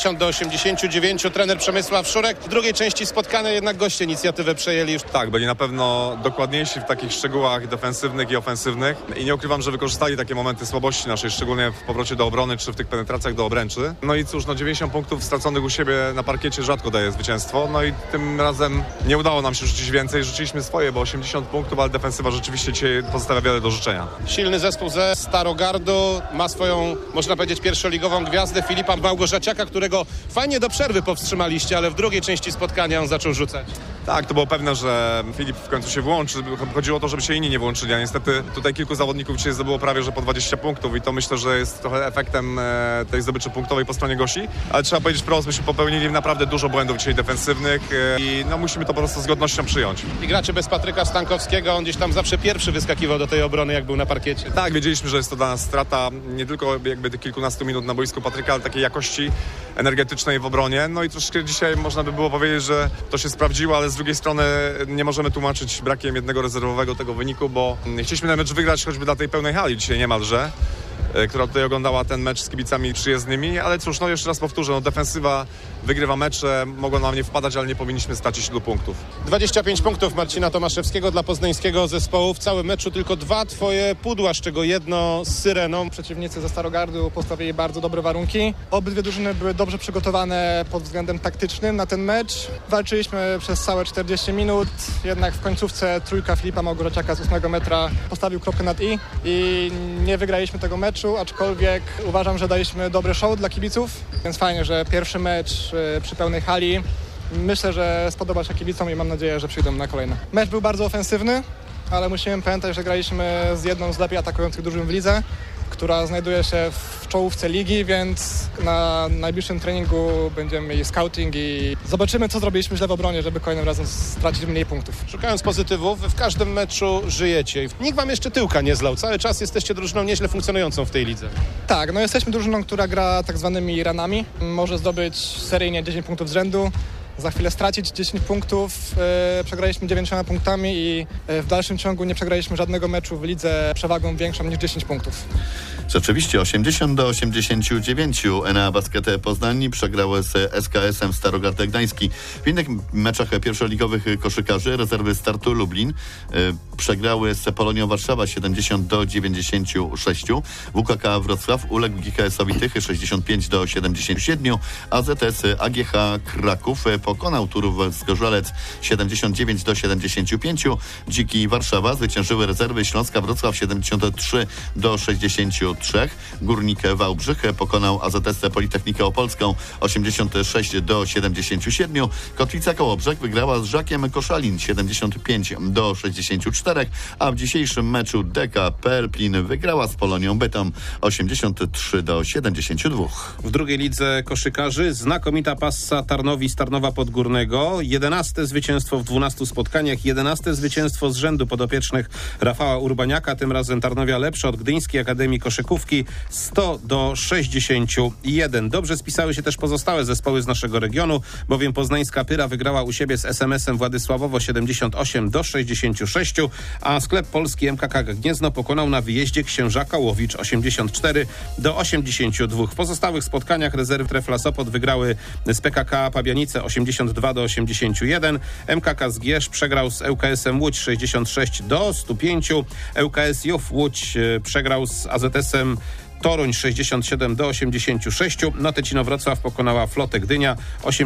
80-89. Trener Przemysław Szurek. W drugiej części spotkania jednak goście inicjatywę przejęli już. Tak, byli na pewno dokładniejsi w takich szczegółach defensywnych i ofensywnych i nie ukrywam, że wykorzystali takie momenty słabości naszej, szczególnie w powrocie do obrony czy w tych penetracjach do obręczy. No i cóż, 90 punktów straconych u siebie na parkiecie rzadko daje zwycięstwo. No i tym razem nie udało nam się rzucić więcej. Rzuciliśmy swoje, bo 80 punktów, ale defensywa rzeczywiście dzisiaj pozostawia wiele do życzenia. Silny zespół ze Starogardu ma swoją, można powiedzieć, pierwszoligową gwiazdę Filipa Małgorzaciaka, którego fajnie do przerwy powstrzymaliście, ale w drugiej części spotkania on zaczął rzucać. Tak, to było pewne, że Filip w końcu się włączy. Chodziło o to, żeby się inni nie włączyli, a niestety tutaj kilku zawodników dzisiaj zdobyło prawie że po 20 punktów i to myślę, że jest trochę efektem tej zdobyczy punktowej po stronie gości, ale trzeba powiedzieć wprost, myśmy popełnili naprawdę dużo błędów dzisiaj defensywnych i no musimy to po prostu z godnością przyjąć. I gracie bez Patryka Stankowskiego, on gdzieś tam zawsze pierwszy wyskakiwał do tej obrony, jak był na parkiecie. Tak, wiedzieliśmy, że jest to dla nas strata nie tylko jakby tych kilkunastu minut na boisku Patryka, ale takiej jakości energetycznej w obronie. No i troszkę dzisiaj można by było powiedzieć, że to się sprawdziło, ale z drugiej strony nie możemy tłumaczyć brakiem jednego rezerwowego tego wyniku, bo chcieliśmy ten mecz wygrać choćby dla tej pełnej hali dzisiaj niemalże, która tutaj oglądała ten mecz z kibicami przyjezdnymi, ale cóż, no jeszcze raz powtórzę, no defensywa wygrywa mecze, mogło nam nie wpadać, ale nie powinniśmy stracić tylu punktów. 25 punktów Marcina Tomaszewskiego dla poznańskiego zespołu. W całym meczu tylko 2 twoje pudła, z czego jedno z Syreną. Przeciwnicy ze Starogardu postawili bardzo dobre warunki. Obydwie drużyny były dobrze przygotowane pod względem taktycznym na ten mecz. Walczyliśmy przez całe 40 minut, jednak w końcówce trójka Filipa Małgorzaciaka z 8 metra postawił kropkę nad i nie wygraliśmy tego meczu, aczkolwiek uważam, że daliśmy dobry show dla kibiców, więc fajnie, że pierwszy mecz przy pełnej hali. Myślę, że spodoba się kibicom i mam nadzieję, że przyjdą na kolejne. Mecz był bardzo ofensywny, ale musimy pamiętać, że graliśmy z jedną z lepiej atakujących drużyn w lidze, która znajduje się w czołówce ligi, więc na najbliższym treningu będziemy mieli scouting i zobaczymy, co zrobiliśmy źle w obronie, żeby kolejnym razem stracić mniej punktów. Szukając pozytywów, w każdym meczu żyjecie. Nikt wam jeszcze tyłka nie zlał. Cały czas jesteście drużyną nieźle funkcjonującą w tej lidze. Tak, no jesteśmy drużyną, która gra tak zwanymi ranami. Może zdobyć seryjnie 10 punktów z rzędu. Za chwilę stracić 10 punktów, przegraliśmy 9 punktami i w dalszym ciągu nie przegraliśmy żadnego meczu w lidze przewagą większą niż 10 punktów. Rzeczywiście 80-89 Enea Basket Poznań przegrały z SKS-em Starogard Gdański. W innych meczach pierwszoligowych koszykarzy rezerwy Startu Lublin przegrały z Polonią Warszawa 70-96. WKK Wrocław uległ GKS-owi Tychy 65-77. AZS AGH Kraków pokonał Turów Zgorzelec 79-75. Dziki Warszawa zwyciężyły rezerwy Śląska Wrocław 73-63. Górnik Wałbrzych pokonał AZS Politechnikę Opolską 86-77. Kotwica Kołobrzeg wygrała z Żakiem Koszalin 75-64, a w dzisiejszym meczu Deka Pelplin wygrała z Polonią Bytom 83-72. W drugiej lidze koszykarzy znakomita passa Tarnowi z Tarnowa Podgórnego. 11 zwycięstwo w 12 spotkaniach, 11 zwycięstwo z rzędu podopiecznych Rafała Urbaniaka. Tym razem Tarnowia lepsza od Gdyńskiej Akademii Koszykówki 100-61. Dobrze spisały się też pozostałe zespoły z naszego regionu, bowiem poznańska Pyra wygrała u siebie z SMS-em Władysławowo 78-66, a sklep polski MKK Gniezno pokonał na wyjeździe Księżaka Łowicz 84-82. W pozostałych spotkaniach rezerwy Trefla Sopot wygrały z PKK Pabianice 82-81. MKK Zgierz przegrał z ŁKS-em Łódź 66-105. ŁKS JOW Łódź przegrał z AZS-em Toruń 67-86. Notecino Wrocław pokonała Flotę Gdynia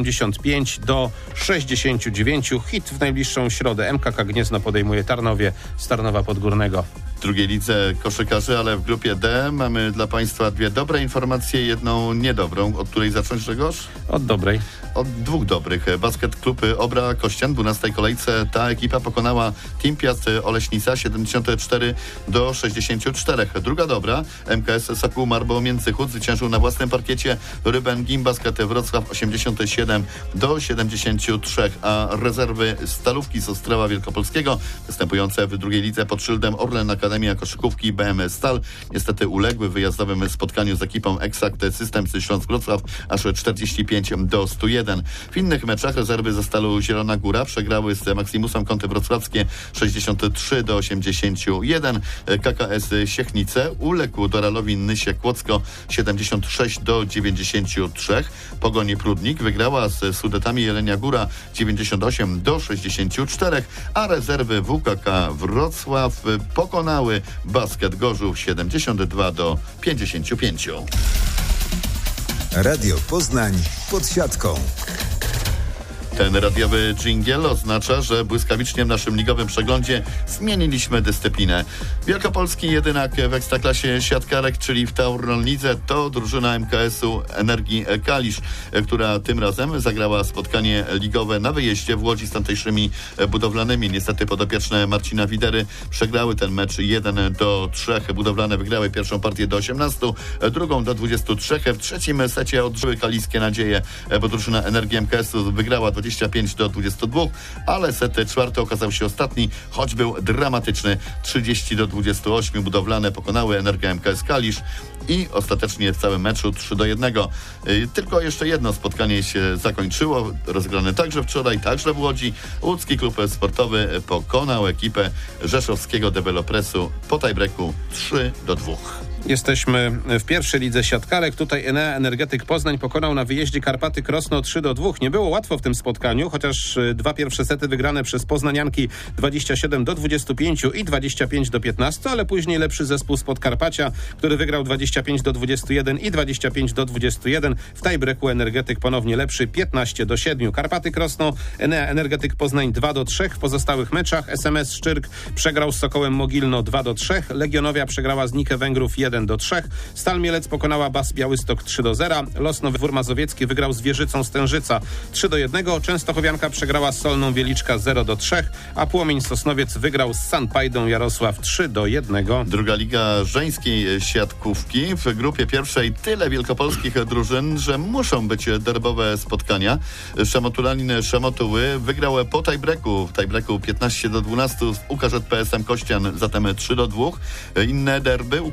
85-69. Hit w najbliższą środę. MKK Gniezno podejmuje Tarnowie z Tarnowa Podgórnego. W drugiej lidze koszykarzy, ale w grupie D mamy dla Państwa dwie dobre informacje, jedną niedobrą. Od której zacząć, Grzegorz? Od dobrej. Od dwóch dobrych. Basket Klub Obra Kościan w 12. kolejce ta ekipa pokonała Team Piast Oleśnica 74-64. Druga dobra, MKS Sokół Marbo Międzychód zwyciężył na własnym parkiecie Ryben Gim Basket Wrocław 87-73, a rezerwy Stalówki z Ostrowa Wielkopolskiego występujące w drugiej lidze pod szyldem Orlen Akademia Koszykówki BM Stal niestety uległy w wyjazdowym spotkaniu z ekipą Exact Systems Śląsk Wrocław aż 45-101. W innych meczach rezerwy ze Stalu Zielona Góra przegrały z Maximusem Kąty Wrocławskie 63-81. KKS Siechnice uległ Doralowi Nysie Kłodzko 76-93. Pogoń Prudnik wygrała z Sudetami Jelenia Góra 98-64, a rezerwy WKK Wrocław pokonały Basket Gorzów 72-55. Radio Poznań pod siatką. Ten radiowy dżingiel oznacza, że błyskawicznie w naszym ligowym przeglądzie zmieniliśmy dyscyplinę. Wielkopolski jedynak w Ekstraklasie siatkarek, czyli w Tauron Lidze, to drużyna MKS-u Energii Kalisz, która tym razem zagrała spotkanie ligowe na wyjeździe w Łodzi z tamtejszymi budowlanymi. Niestety podopieczne Marcina Widery przegrały ten mecz 1-3. Budowlane wygrały pierwszą partię do 18, drugą do 23. W trzecim secie odżyły kaliskie nadzieje, bo drużyna Energii MKS-u wygrała 25-22, ale set czwarty okazał się ostatni, choć był dramatyczny. 30-28 budowlane pokonały Energię MKS Kalisz i ostatecznie w całym meczu 3-1. Tylko jeszcze jedno spotkanie się zakończyło, rozgrane także wczoraj, także w Łodzi. Łódzki Klub Sportowy pokonał ekipę rzeszowskiego Developresu po tiebreaku 3-2. Jesteśmy w pierwszej lidze siatkarek. Tutaj Enea Energetyk Poznań pokonał na wyjeździe Karpaty Krosno 3-2. Nie było łatwo w tym spotkaniu, chociaż dwa pierwsze sety wygrane przez poznanianki 27-25 i 25-15, ale później lepszy zespół z Podkarpacia, który wygrał 25-21 i 25-21. W tiebreaku Energetyk ponownie lepszy 15-7. Karpaty Krosno, Enea Energetyk Poznań 2-3. W pozostałych meczach SMS Szczyrk przegrał z Sokołem Mogilno 2-3. Legionowia przegrała z Nikę Węgrów 1-3. Stal Mielec pokonała Bas Białystok 3-0. Losno Wór Mazowiecki wygrał z Wieżycą Stężyca 3-1. Częstochowianka przegrała z Solną Wieliczka 0-3, a Płomień Sosnowiec wygrał z Sanpajdą Jarosław 3-1. Druga liga żeńskiej siatkówki. W grupie pierwszej tyle wielkopolskich drużyn, że muszą być derbowe spotkania. Szamotulanin Szamotuły wygrał po tiebreaku. W tiebreaku 15-12 z UKŻ PSM Kościan, zatem 3-2. Inne derby UKS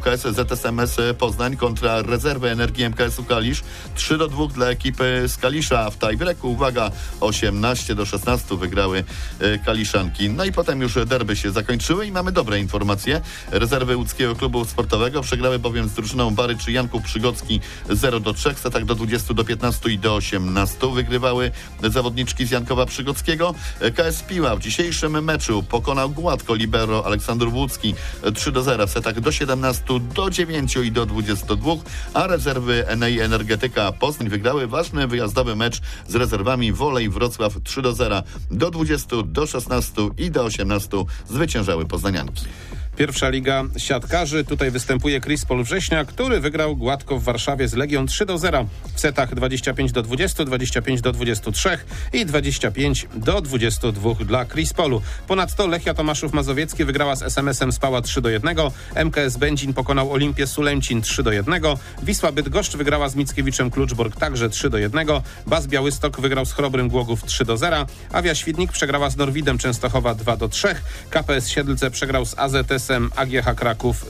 ZSMS Poznań kontra rezerwy Energii MKS-u Kalisz. 3-2 dla ekipy z Kalisza. W tiebreaku, uwaga, 18-16 wygrały Kaliszanki. No i potem już derby się zakończyły i mamy dobre informacje. Rezerwy łódzkiego klubu sportowego przegrały bowiem z drużyną Baryczy Janków Przygocki 0-3, w setach do 20-15 i do 18 wygrywały zawodniczki z Jankowa Przygockiego. KS Piła w dzisiejszym meczu pokonał gładko libero Aleksandr Łódzki 3-0 w setach do 17, do 9 i do 22, a rezerwy Enei Energetyka Poznań wygrały ważny wyjazdowy mecz z rezerwami Wolej Wrocław 3-0 do 20, do 16 i do 18 zwyciężały poznanianki. Pierwsza liga siatkarzy. Tutaj występuje Krispol Września, który wygrał gładko w Warszawie z Legią 3-0 w setach 25-20, 25-23 i 25-22 dla Krispolu. Ponadto Lechia Tomaszów Mazowiecki wygrała z SMS-em Spała 3-1, MKS Będzin pokonał Olimpię Sulęcin 3-1, Wisła Bydgoszcz wygrała z Mickiewiczem Kluczbork także 3-1, Bas Białystok wygrał z Chrobrym Głogów 3-0, Awia Świdnik przegrała z Norwidem Częstochowa 2-3, KPS Siedlce przegrał z AZS AGH Kraków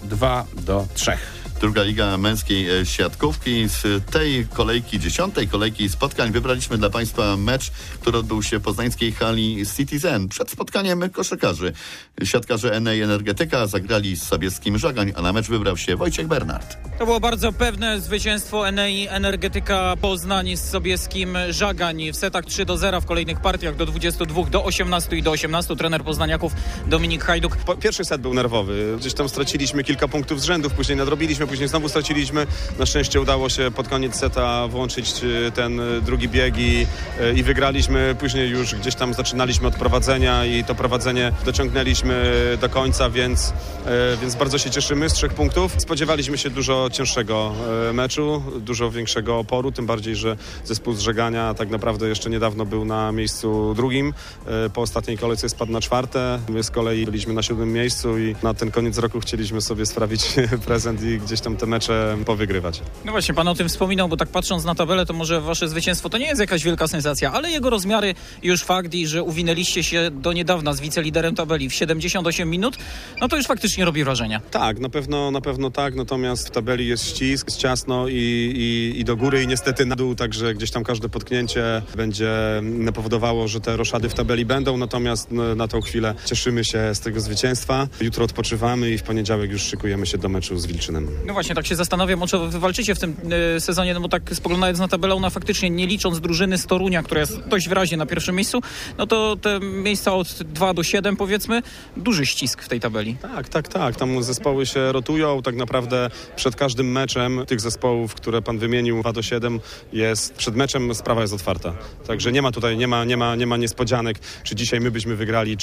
2-3. Druga liga męskiej siatkówki. Z tej kolejki, 10. kolejki spotkań wybraliśmy dla Państwa mecz, który odbył się w poznańskiej hali Citizen. Przed spotkaniem koszykarzy. Siatkarze Enei Energetyka zagrali z Sobieskim Żagań, a na mecz wybrał się Wojciech Bernard. To było bardzo pewne zwycięstwo Enei Energetyka Poznań z Sobieskim Żagań w setach 3-0 w kolejnych partiach do 22, do 18 i do 18. Trener poznaniaków Dominik Hajduk. Pierwszy set był nerwowy. Gdzieś tam straciliśmy kilka punktów z rzędu, później nadrobiliśmy, później znowu straciliśmy. Na szczęście udało się pod koniec seta włączyć ten drugi bieg i wygraliśmy. Później już gdzieś tam zaczynaliśmy od prowadzenia i to prowadzenie dociągnęliśmy do końca, więc bardzo się cieszymy z 3 punktów. Spodziewaliśmy się dużo cięższego meczu, dużo większego oporu, tym bardziej, że zespół z Żegania tak naprawdę jeszcze niedawno był na miejscu drugim. Po ostatniej kolejce spadł na 4. My z kolei byliśmy na 7. miejscu i na ten koniec roku chcieliśmy sobie sprawić prezent i gdzieś tam te mecze powygrywać. No właśnie, pan o tym wspominał, bo tak patrząc na tabelę, to może wasze zwycięstwo to nie jest jakaś wielka sensacja, ale jego rozmiary już fakt i że uwinęliście się do niedawna z wiceliderem tabeli w 78 minut, no to już faktycznie robi wrażenie. Tak, na pewno tak, natomiast w tabeli jest ścisk, jest ciasno i do góry i niestety na dół, także gdzieś tam każde potknięcie będzie powodowało, że te roszady w tabeli będą, natomiast na tą chwilę cieszymy się z tego zwycięstwa. Jutro odpoczywamy i w poniedziałek już szykujemy się do meczu z Wilczynem. No właśnie, tak się zastanawiam, o co wy walczycie w tym sezonie, no bo tak spoglądając na tabelę, ona faktycznie nie licząc drużyny z Torunia, która jest dość wyraźnie na pierwszym miejscu, no to te miejsca od 2 do 7 powiedzmy, duży ścisk w tej tabeli. Tak. Tam zespoły się rotują. Tak naprawdę przed każdym meczem tych zespołów, które pan wymienił, 2 do 7 jest, przed meczem sprawa jest otwarta. Także nie ma tutaj, nie ma niespodzianek, czy dzisiaj my byśmy wygrali,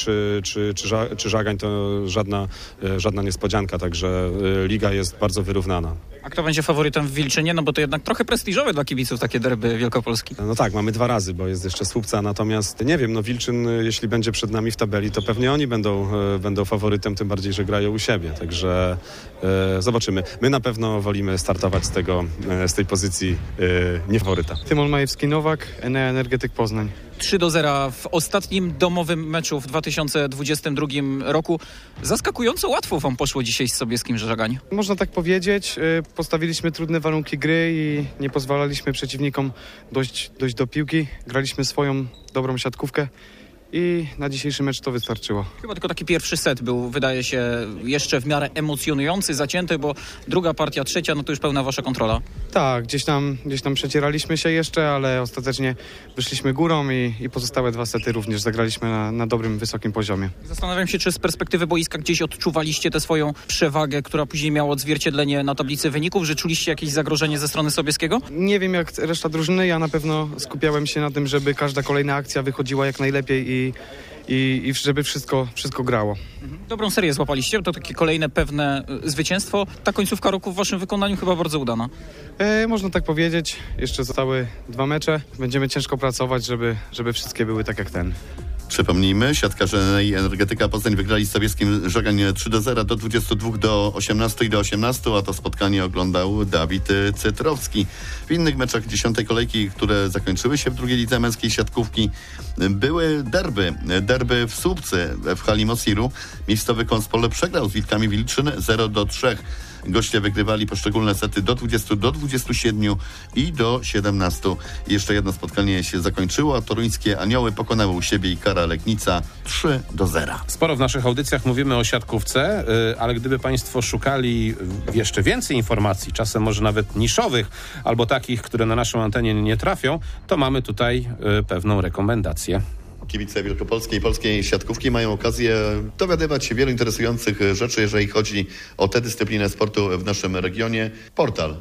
czy Żagań, to żadna niespodzianka. Także liga jest bardzo wyrównana. A kto będzie faworytem w Wilczynie? No bo to jednak trochę prestiżowe dla kibiców takie derby Wielkopolski. No tak, mamy 2 razy, bo jest jeszcze Słupca, natomiast nie wiem, Wilczyn, jeśli będzie przed nami w tabeli, to pewnie oni będą faworytem, tym bardziej, że grają u siebie, także zobaczymy. My na pewno wolimy startować z tej pozycji niefaworyta. Tymon Majewski-Nowak, Enea Energetyk Poznań. 3-0 w ostatnim domowym meczu w 2022 roku. Zaskakująco łatwo wam poszło dzisiaj z Sobieskim Żagań. Można tak powiedzieć. Postawiliśmy trudne warunki gry i nie pozwalaliśmy przeciwnikom dojść do piłki. Graliśmy swoją dobrą siatkówkę i na dzisiejszy mecz to wystarczyło. Chyba tylko taki pierwszy set był, wydaje się, jeszcze w miarę emocjonujący, zacięty, bo druga partia, trzecia, no to już pełna wasza kontrola. Tak, gdzieś tam przecieraliśmy się jeszcze, ale ostatecznie wyszliśmy górą i pozostałe 2 sety również zagraliśmy na dobrym, wysokim poziomie. Zastanawiam się, czy z perspektywy boiska gdzieś odczuwaliście tę swoją przewagę, która później miała odzwierciedlenie na tablicy wyników, że czuliście jakieś zagrożenie ze strony Sobieskiego? Nie wiem jak reszta drużyny, ja na pewno skupiałem się na tym, żeby każda kolejna akcja wychodziła jak najlepiej i żeby wszystko grało. Dobrą serię złapaliście, to takie kolejne pewne zwycięstwo. Ta końcówka roku w waszym wykonaniu chyba bardzo udana. Można tak powiedzieć. Jeszcze zostały 2 mecze. Będziemy ciężko pracować, żeby wszystkie były tak jak ten. Przypomnijmy, siatkarze Enei Energetyka Poznań wygrali z Sobieskim Żagań 3-0 do 22, do 18 i do 18, a to spotkanie oglądał Dawid Cytrowski. W innych meczach 10. kolejki, które zakończyły się w drugiej lidze męskiej siatkówki, były derby w Słupcy w hali Mosiru. Miejscowy Konspol przegrał z Wilkami Wilczyn 0-3. Goście wygrywali poszczególne sety do 20, do 27 i do 17. Jeszcze jedno spotkanie się zakończyło, a toruńskie Anioły pokonały u siebie Ikara Legnica 3-0. Sporo w naszych audycjach mówimy o siatkówce, ale gdyby Państwo szukali jeszcze więcej informacji, czasem może nawet niszowych, albo takich, które na naszą antenię nie trafią, to mamy tutaj pewną rekomendację. Kibice wielkopolskiej i polskiej siatkówki mają okazję dowiadywać się wielu interesujących rzeczy, jeżeli chodzi o tę dyscyplinę sportu w naszym regionie. Portal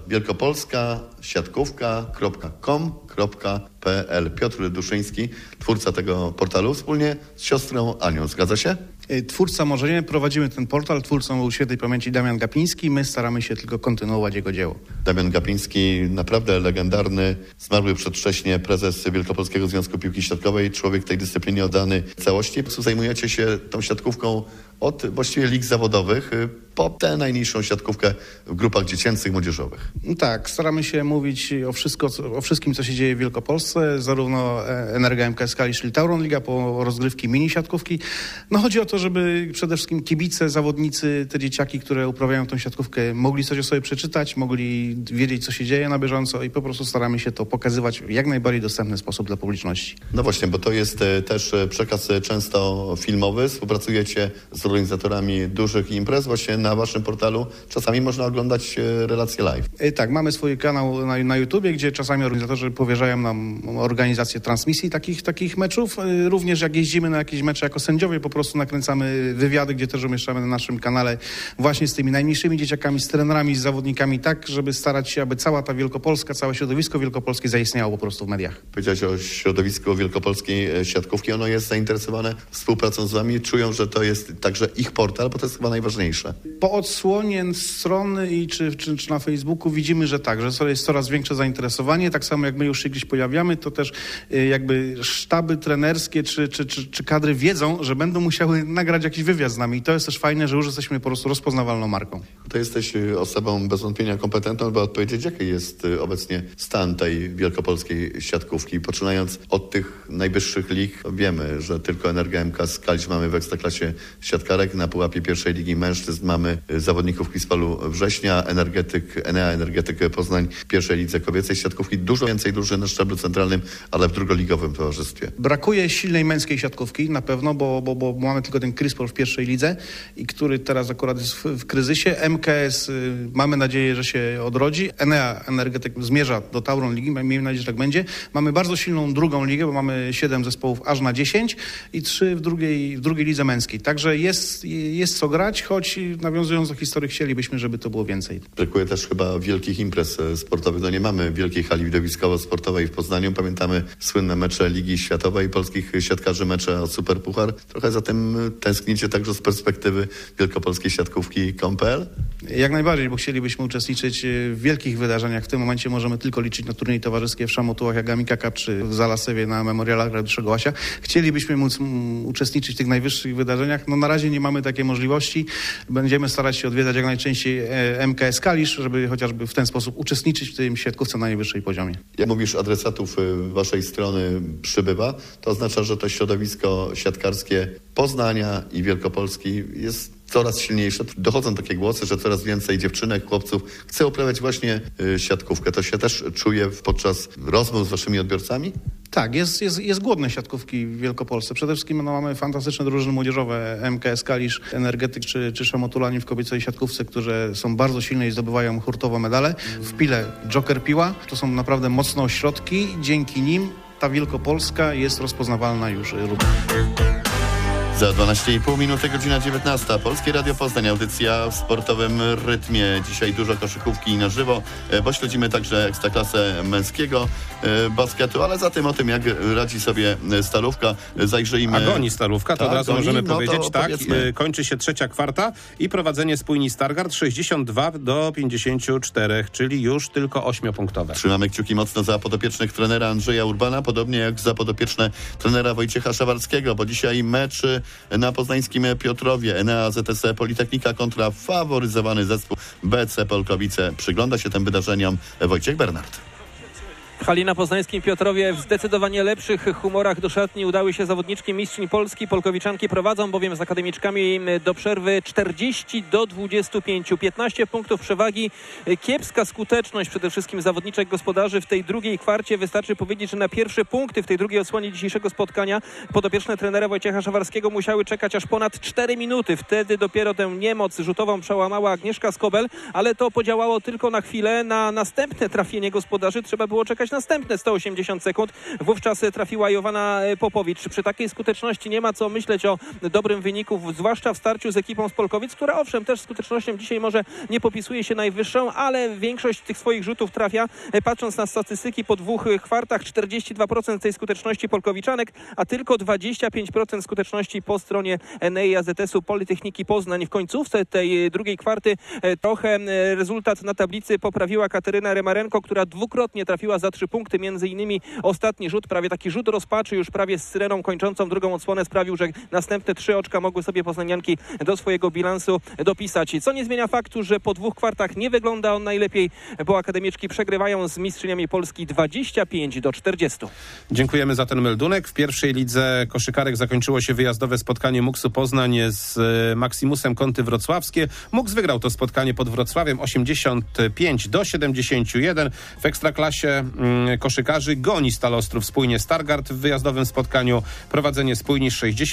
wielkopolska.com.pl. Piotr Duszyński, twórca tego portalu, wspólnie z siostrą Anią. Zgadza się? Twórca może nie, prowadzimy ten portal, twórcą był świętej pamięci Damian Gapiński, my staramy się tylko kontynuować jego dzieło. Damian Gapiński, naprawdę legendarny, zmarły przedwcześnie prezes Wielkopolskiego Związku Piłki Siatkowej, człowiek tej dyscyplinie oddany całości. Zajmujecie się tą siatkówką od właściwie lig zawodowych po tę najniższą siatkówkę w grupach dziecięcych, młodzieżowych. Tak, staramy się mówić o wszystkim, co się dzieje w Wielkopolsce, zarówno Energa MKS Kalisz, czyli Tauron Liga, po rozgrywki mini siatkówki. No chodzi o to, żeby przede wszystkim kibice, zawodnicy, te dzieciaki, które uprawiają tą siatkówkę, mogli coś o sobie przeczytać, mogli wiedzieć, co się dzieje na bieżąco i po prostu staramy się to pokazywać w jak najbardziej dostępny sposób dla publiczności. No właśnie, bo to jest też przekaz często filmowy. Współpracujecie z organizatorami dużych imprez. Właśnie na waszym portalu czasami można oglądać relacje live. Tak, mamy swój kanał na YouTubie, gdzie czasami organizatorzy powierzają nam organizację transmisji takich meczów. Również jak jeździmy na jakieś mecze jako sędziowie, po prostu nakręcamy wywiady, gdzie też umieszczamy na naszym kanale właśnie z tymi najmniejszymi dzieciakami, z trenerami, z zawodnikami, tak, żeby starać się, aby cała ta Wielkopolska, całe środowisko wielkopolskie zaistniało po prostu w mediach. Powiedziałeś o środowisku wielkopolskiej siatkówki. Ono jest zainteresowane współpracą z wami. Czują, że to jest także ich portal, bo to jest chyba najważniejsze. Po odsłonie strony czy na Facebooku widzimy, że tak, że jest coraz większe zainteresowanie. Tak samo jak my już się gdzieś pojawiamy, to też jakby sztaby trenerskie czy kadry wiedzą, że będą musiały nagrać jakiś wywiad z nami. I to jest też fajne, że już jesteśmy po prostu rozpoznawalną marką. To jesteś osobą bez wątpienia kompetentną, by odpowiedzieć, jaki jest obecnie stan tej wielkopolskiej siatkówki. Poczynając od tych najwyższych lig, wiemy, że tylko Energa MKS Kalisz mamy w Ekstraklasie siatkarek. Na pułapie pierwszej ligi mężczyzn mamy zawodników Quispolu Września, Enea Energetyk Poznań w pierwszej lidze kobiecej siatkówki. Dużo więcej drużyn na szczeblu centralnym, ale w drugoligowym towarzystwie. Brakuje silnej męskiej siatkówki na pewno, bo mamy tylko ten Quispol w pierwszej lidze, i który teraz akurat jest w kryzysie. MKS mamy nadzieję, że się odrodzi. Enea Energetyk zmierza do Tauron Ligi, miejmy nadzieję, że tak będzie. Mamy bardzo silną drugą ligę, bo mamy 7 zespołów aż na 10 i 3 w drugiej lidze męskiej. Także jest co grać, choć nawiązując do historii chcielibyśmy, żeby to było więcej. Brakuje też chyba wielkich imprez sportowych. No nie mamy wielkiej hali widowiskowo-sportowej w Poznaniu. Pamiętamy słynne mecze Ligi Światowej, polskich siatkarzy, mecze o Superpuchar. Trochę za tym tęsknicie także z perspektywy wielkopolskiej siatkówki.pl? Jak najbardziej, bo chcielibyśmy uczestniczyć w wielkich wydarzeniach. W tym momencie możemy tylko liczyć na turnieje towarzyskie w Szamotułach, Jagamika Cup czy w Zalasewie na memorialach Ratusza Gołasia. Chcielibyśmy móc uczestniczyć w tych najwyższych wydarzeniach. No na razie nie mamy takiej możliwości. Będziemy starać się odwiedzać jak najczęściej MKS Kalisz, żeby chociażby w ten sposób uczestniczyć w tym siatkówce na najwyższej poziomie. Jak mówisz, adresatów waszej strony przybywa, to oznacza, że to środowisko siatkarskie Poznania i Wielkopolski jest coraz silniejsze. Dochodzą takie głosy, że coraz więcej dziewczynek, chłopców chce uprawiać właśnie siatkówkę. To się też czuje podczas rozmów z waszymi odbiorcami? Tak, jest głodne siatkówki w Wielkopolsce. Przede wszystkim mamy fantastyczne drużyny młodzieżowe, MKS Kalisz, Energetyk czy Szamotulani w kobiecej siatkówce, które są bardzo silne i zdobywają hurtowo medale. W Pile Joker Piła. To są naprawdę mocne ośrodki. Dzięki nim ta Wielkopolska jest rozpoznawalna już równo. Za 12,5 minuty, godzina 19. Polskie Radio Poznań, audycja w sportowym rytmie. Dzisiaj dużo koszykówki na żywo, bo śledzimy także ekstraklasę męskiego basketu, ale za tym o tym, jak radzi sobie Stalówka, zajrzyjmy. Agoni Stalówka, to tak, od razu możemy powiedzieć, tak, powiedzmy. Kończy się trzecia kwarta i prowadzenie spójni Stargard 62-54, czyli już tylko 8-punktowe. Trzymamy kciuki mocno za podopiecznych trenera Andrzeja Urbana, podobnie jak za podopieczne trenera Wojciecha Szawarskiego, bo dzisiaj mecz na poznańskim Piotrowie. Enea ZTC Politechnika kontra faworyzowany zespół BC Polkowice. Przygląda się tym wydarzeniom Wojciech Bernard. W hali na poznańskim Piotrowie w zdecydowanie lepszych humorach do szatni udały się zawodniczki mistrzyń Polski. Polkowiczanki prowadzą bowiem z akademiczkami do przerwy 40-25. 15 punktów przewagi. Kiepska skuteczność przede wszystkim zawodniczek gospodarzy w tej drugiej kwarcie. Wystarczy powiedzieć, że na pierwsze punkty w tej drugiej odsłonie dzisiejszego spotkania podopieczne trenera Wojciecha Szawarskiego musiały czekać aż ponad 4 minuty. Wtedy dopiero tę niemoc rzutową przełamała Agnieszka Skobel, ale to podziałało tylko na chwilę. Na następne trafienie gospodarzy trzeba było czekać następne 180 sekund. Wówczas trafiła Jowanna Popowicz. Przy takiej skuteczności nie ma co myśleć o dobrym wyniku, zwłaszcza w starciu z ekipą z Polkowic, która owszem też skutecznością dzisiaj może nie popisuje się najwyższą, ale większość tych swoich rzutów trafia. Patrząc na statystyki po 2 kwartach, 42% tej skuteczności Polkowiczanek, a tylko 25% skuteczności po stronie Enei AZS-u Politechniki Poznań. W końcówce tej drugiej kwarty trochę rezultat na tablicy poprawiła Kateryna Remarenko, która dwukrotnie trafiła za 3 punkty. Między innymi ostatni rzut, prawie taki rzut rozpaczy już prawie z syreną kończącą drugą odsłonę sprawił, że następne 3 oczka mogły sobie poznanianki do swojego bilansu dopisać. Co nie zmienia faktu, że po 2 kwartach nie wygląda on najlepiej, bo akademiczki przegrywają z mistrzyniami Polski 25-40. Dziękujemy za ten meldunek. W pierwszej lidze koszykarek zakończyło się wyjazdowe spotkanie Muksu Poznań z Maximusem Kąty Wrocławskie. Muks wygrał to spotkanie pod Wrocławiem 85-71. W Ekstraklasie koszykarzy goni Stal Ostrów spójnie Stargard w wyjazdowym spotkaniu. Prowadzenie spójni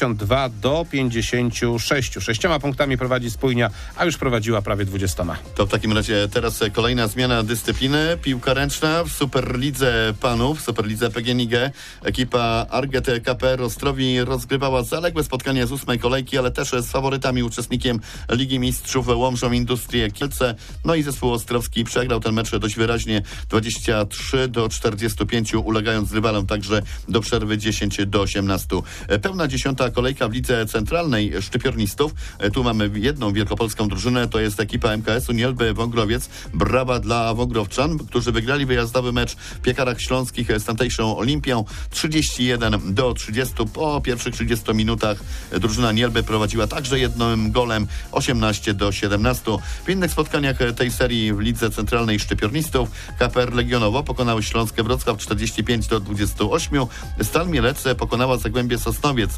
62-56. 6 punktami prowadzi spójnia, a już prowadziła prawie 20. To w takim razie teraz kolejna zmiana dyscypliny. Piłka ręczna w Superlidze Panów, w Superlidze PGNiG. Ekipa Arget KPR Ostrowi rozgrywała zaległe spotkanie z 8. kolejki, ale też z faworytami, uczestnikiem Ligi Mistrzów Łomżą Industrię Kielce. No i zespół ostrowski przegrał ten mecz dość wyraźnie 23-45, ulegając rywalom także do przerwy 10-18. Pełna 10. kolejka w lidze centralnej szczypiornistów. Tu mamy jedną wielkopolską drużynę, to jest ekipa MKS-u Nielby Wągrowiec. Brawa dla wągrowczan, którzy wygrali wyjazdowy mecz w Piekarach Śląskich z tamtejszą Olimpią 31-30. Po pierwszych 30 minutach drużyna Nielby prowadziła także jednym golem 18-17. W innych spotkaniach tej serii w lidze centralnej szczypiornistów KPR Legionowo pokonały Śląskie Wrocław 45-28. Stal Mielec pokonała Zagłębie Sosnowiec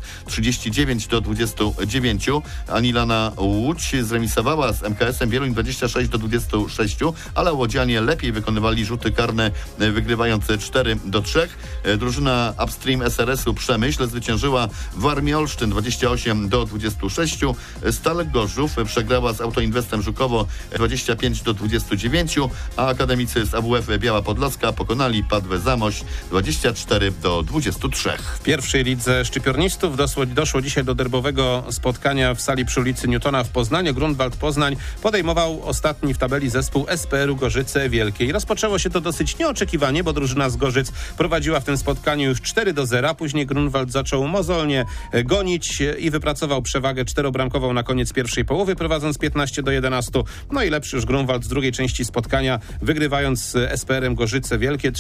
39-29. Anilana Łódź zremisowała z MKS-em Wieluń 26-26, ale łodzianie lepiej wykonywali rzuty karne, wygrywając 4-3. Drużyna Upstream SRS-u Przemyśl zwyciężyła w Warmii Olsztyn 28-26. Stal Gorzów przegrała z Autoinwestem Żukowo 25-29, a akademicy z AWF Biała Podlaska pokonali Padwę Zamość 24-23. W pierwszej lidze szczypiornistów doszło dzisiaj do derbowego spotkania w sali przy ulicy Newtona w Poznaniu. Grunwald Poznań podejmował ostatni w tabeli zespół SPR-u Gorzyce Wielkiej. Rozpoczęło się to dosyć nieoczekiwanie, bo drużyna z Gorzyc prowadziła w tym spotkaniu już 4-0. Później Grunwald zaczął mozolnie gonić i wypracował przewagę 4-bramkową na koniec pierwszej połowy, prowadząc 15-11. No i lepszy już Grunwald z drugiej części spotkania, wygrywając z SPR-em Gorzyce Wielkie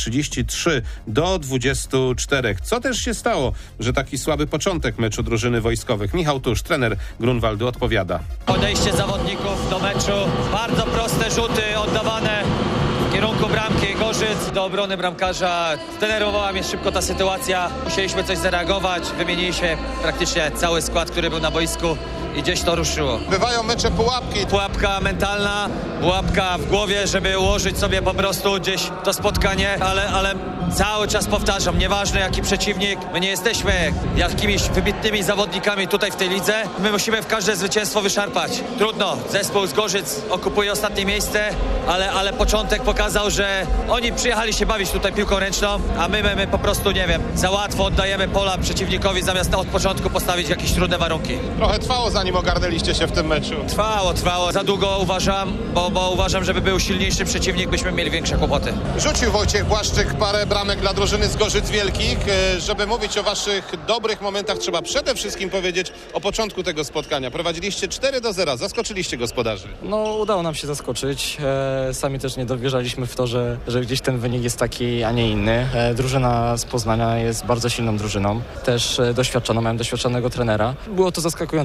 33-24. Co też się stało, że taki słaby początek meczu drużyny wojskowych? Michał Tusz, trener Grunwaldu, odpowiada. Podejście zawodników do meczu, bardzo proste rzuty oddawane w kierunku bramki Gorzyc. Do obrony bramkarza zdenerwowała mnie szybko ta sytuacja. Musieliśmy coś zareagować, wymieniliśmy praktycznie cały skład, który był na boisku i gdzieś to ruszyło. Bywają mecze pułapki. Pułapka mentalna, pułapka w głowie, żeby ułożyć sobie po prostu gdzieś to spotkanie, ale cały czas powtarzam, nieważne jaki przeciwnik, my nie jesteśmy jakimiś wybitnymi zawodnikami tutaj w tej lidze. My musimy w każde zwycięstwo wyszarpać. Trudno, zespół z Gorzyc okupuje ostatnie miejsce, ale początek pokazał, że oni przyjechali się bawić tutaj piłką ręczną, a my po prostu, nie wiem, za łatwo oddajemy pola przeciwnikowi, zamiast od początku postawić jakieś trudne warunki. Trochę trwało, zanim ogarnęliście się w tym meczu. Trwało. Za długo uważam, bo uważam, żeby był silniejszy przeciwnik, byśmy mieli większe kłopoty. Rzucił Wojciech Błaszczyk parę bramek dla drużyny z Gorzyc Wielkich. Żeby mówić o waszych dobrych momentach, trzeba przede wszystkim powiedzieć o początku tego spotkania. Prowadziliście 4-0, zaskoczyliście gospodarzy. No, udało nam się zaskoczyć. Sami też nie dowierzaliśmy w to, że gdzieś ten wynik jest taki, a nie inny. Drużyna z Poznania jest bardzo silną drużyną. Też doświadczoną, miałem doświadczonego trenera. Było to zaskakujące dla publiczności.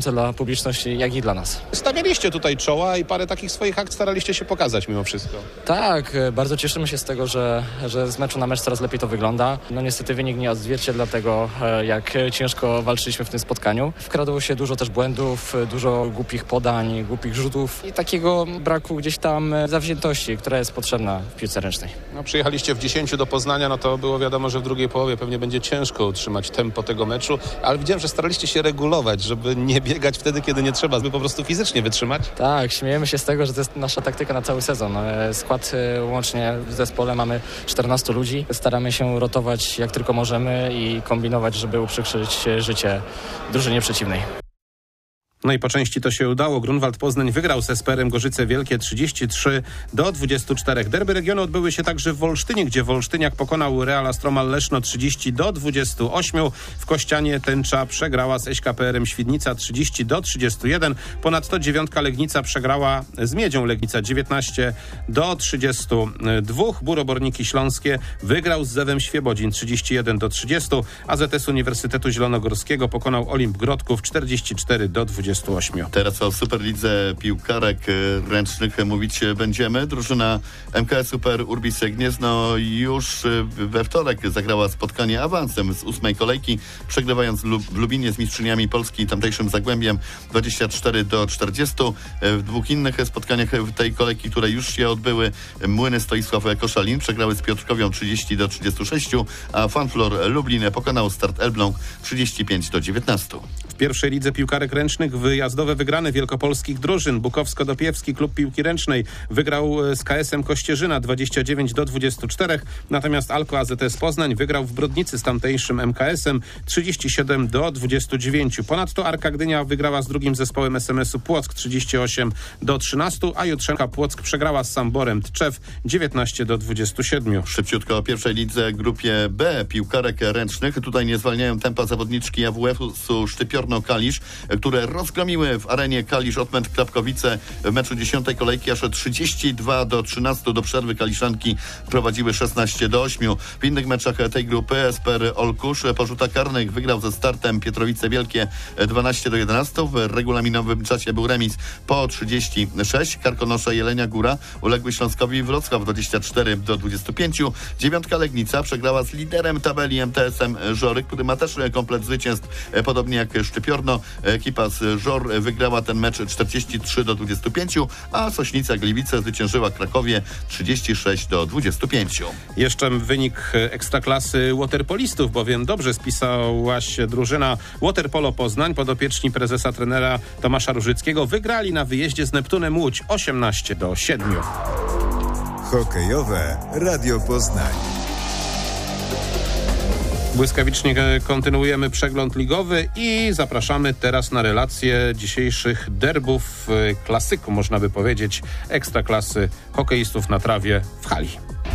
publiczność, jak i dla nas. Stawialiście tutaj czoła i parę takich swoich akt staraliście się pokazać mimo wszystko. Tak, bardzo cieszymy się z tego, że z meczu na mecz coraz lepiej to wygląda. No niestety wynik nie odzwierciedla tego, jak ciężko walczyliśmy w tym spotkaniu. Wkradło się dużo też błędów, dużo głupich podań, głupich rzutów i takiego braku gdzieś tam zawziętości, która jest potrzebna w piłce ręcznej. No, przyjechaliście w 10 do Poznania, no to było wiadomo, że w drugiej połowie pewnie będzie ciężko utrzymać tempo tego meczu, ale widziałem, że staraliście się regulować, żeby nie biegać wtedy, kiedy nie trzeba, żeby po prostu fizycznie wytrzymać. Tak, śmiejemy się z tego, że to jest nasza taktyka na cały sezon. Skład łącznie w zespole mamy 14 ludzi. Staramy się rotować jak tylko możemy i kombinować, żeby uprzykrzyć życie drużynie przeciwnej. No i po części to się udało. Grunwald Poznań wygrał z SPR-em Gorzyce Wielkie 33-24. Derby regionu odbyły się także w Wolsztynie, gdzie Wolsztyniak pokonał Real Astromal Leszno 30-28. W Kościanie Tęcza przegrała z SKPR-em Świdnica 30-31. Ponadto dziewiątka Legnica przegrała z Miedzią Legnica 19-32. Buroborniki Śląskie wygrał z Zewem Świebodzin 31-30. AZS Uniwersytetu Zielonogórskiego pokonał Olimp Grodków 44-28. Teraz o Superlidze piłkarek ręcznych mówić będziemy. Drużyna MKS Super Urbis Gniezno już we wtorek zagrała spotkanie awansem z 8. kolejki, przegrywając w Lubinie z mistrzyniami Polski tamtejszym Zagłębiem 24-40. W dwóch innych spotkaniach tej kolejki, które już się odbyły, Młyny Stoisław Koszalin przegrały z Piotrkowią 30-36, a Fanflor Lublin pokonał Start Elbląg 35-19. W pierwszej lidze piłkarek ręcznych wyjazdowe wygrane wielkopolskich drużyn. Bukowsko-Dopiewski Klub Piłki Ręcznej wygrał z KS-em Kościerzyna 29-24, natomiast Alko AZS Poznań wygrał w Brodnicy z tamtejszym MKS-em 37-29. Ponadto Arka Gdynia wygrała z drugim zespołem SMS-u Płock 38-13, a Jutrzenka Płock przegrała z Samborem Tczew 19-27. Szybciutko o pierwszej lidze grupie B piłkarek ręcznych. Tutaj nie zwalniają tempa zawodniczki AWF-u Szczypiorno-Kalisz, które rozgromiły w arenie Kalisz Otment Klapkowice w meczu 10. kolejki aż 32-13. Do przerwy Kaliszanki prowadziły 16-8. W innych meczach tej grupy SPR Olkusz po rzutach karnych wygrał ze Startem Pietrowice Wielkie 12-11. W regulaminowym czasie był remis po 36. Karkonosze Jelenia Góra uległy Śląskowi Wrocław 24-25. Dziewiątka Legnica przegrała z liderem tabeli MTS-em Żory, który ma też komplet zwycięstw, podobnie jak Szczypiorno. Ekipa z Żor wygrała ten mecz 43-25, a Sośnica Gliwice zwyciężyła Krakowie 36-25. Jeszcze wynik ekstraklasy waterpolistów, bowiem dobrze spisała się drużyna Waterpolo Poznań. Podopieczni prezesa trenera Tomasza Różyckiego wygrali na wyjeździe z Neptunem Łódź 18-7. Hokejowe Radio Poznań. Błyskawicznie kontynuujemy przegląd ligowy i zapraszamy teraz na relacje dzisiejszych derbów, klasyku, można by powiedzieć, ekstraklasy hokeistów na trawie w hali.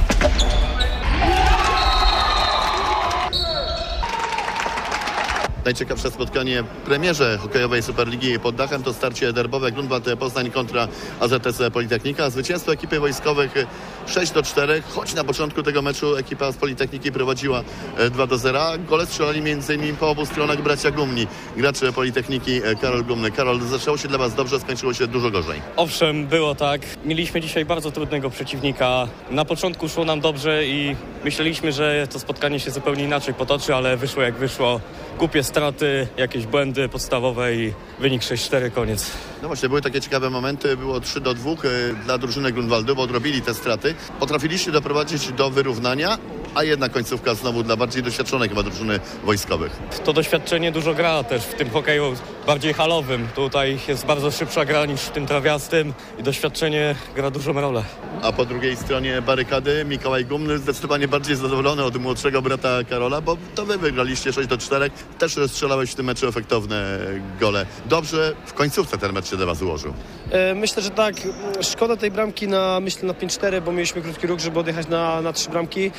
Najciekawsze spotkanie w premierze hokejowej Superligi pod dachem to starcie derbowe Grunwald Poznań kontra AZS Politechnika. Zwycięstwo ekipy wojskowych 6-4, choć na początku tego meczu ekipa z Politechniki prowadziła 2-0. Gole strzelali m.in. po obu stronach bracia Gumni, gracze Politechniki Karol Gumny. Karol, zaczęło się dla Was dobrze, skończyło się dużo gorzej. Owszem, było tak. Mieliśmy dzisiaj bardzo trudnego przeciwnika. Na początku szło nam dobrze i myśleliśmy, że to spotkanie się zupełnie inaczej potoczy, ale wyszło jak wyszło. Głupie straty, jakieś błędy podstawowe i wynik 6-4, koniec. No właśnie, były takie ciekawe momenty, było 3-2 dla drużyny Grunwaldu, bo odrobili te straty. Potrafiliście doprowadzić do wyrównania, a jednak końcówka znowu dla bardziej doświadczonej chyba drużyny wojskowych. To doświadczenie dużo gra też w tym hokeju bardziej halowym. Tutaj jest bardzo szybsza gra niż w tym trawiastym i doświadczenie gra dużą rolę. A po drugiej stronie barykady Mikołaj Gumny zdecydowanie bardziej zadowolony od młodszego brata Karola, bo to wy wygraliście 6-4. Też strzelałeś w tym meczu efektowne gole. Dobrze w końcówce ten mecz się dla was ułożył. Myślę, że tak. Szkoda tej bramki na 5-4, bo mieliśmy krótki ruch, żeby odjechać na 3 bramki.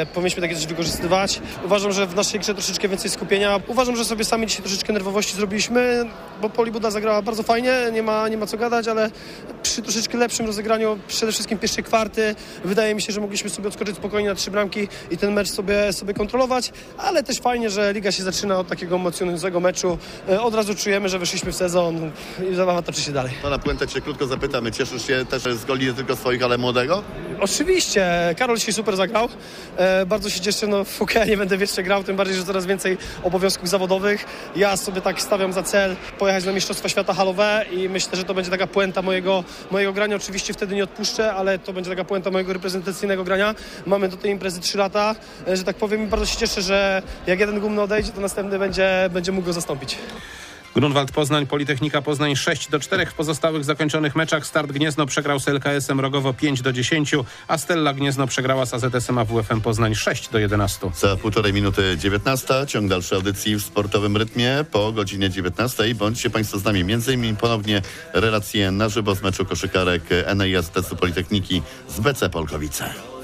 powinniśmy takie coś wykorzystywać. Uważam, że w naszej grze troszeczkę więcej skupienia. Uważam, że sobie sami dzisiaj troszeczkę nerwowości zrobiliśmy, bo Polibuda zagrała bardzo fajnie, nie ma co gadać, ale przy troszeczkę lepszym rozegraniu, przede wszystkim pierwszej kwarty, wydaje mi się, że mogliśmy sobie odskoczyć spokojnie na 3 bramki i ten mecz sobie kontrolować, ale też fajnie, że liga się zaczyna od takiego emocjonującego meczu. Od razu czujemy, że weszliśmy w sezon i zabawa toczy się dalej. To na puentę cię krótko zapytamy. Cieszysz się też z goli nie tylko swoich, ale młodego? Oczywiście. Karol dzisiaj super zagrał. Bardzo się cieszę. W hokeja nie będę wiecznie grał, tym bardziej, że coraz więcej obowiązków zawodowych. Ja sobie tak stawiam za cel pojechać na Mistrzostwa Świata halowe i myślę, że to będzie taka puenta mojego grania. Oczywiście wtedy nie odpuszczę, ale to będzie taka puenta mojego reprezentacyjnego grania. Mamy do tej imprezy 3 lata, że tak powiem, i bardzo się cieszę, że jak jeden gumny odejdzie, to następny będzie mógł go zastąpić. Grunwald Poznań, Politechnika Poznań 6-4 w pozostałych zakończonych meczach. Start Gniezno przegrał z LKS-em Rogowo 5-10, a Stella Gniezno przegrała z AZS-em AWF-em Poznań 6-11. Za 1,5 minuty 19. Ciąg dalszy audycji w sportowym rytmie po godzinie 19. Bądźcie Państwo z nami. Między innymi ponownie relacje na żywo z meczu koszykarek NIAZS-u Politechniki z BC Polkowice.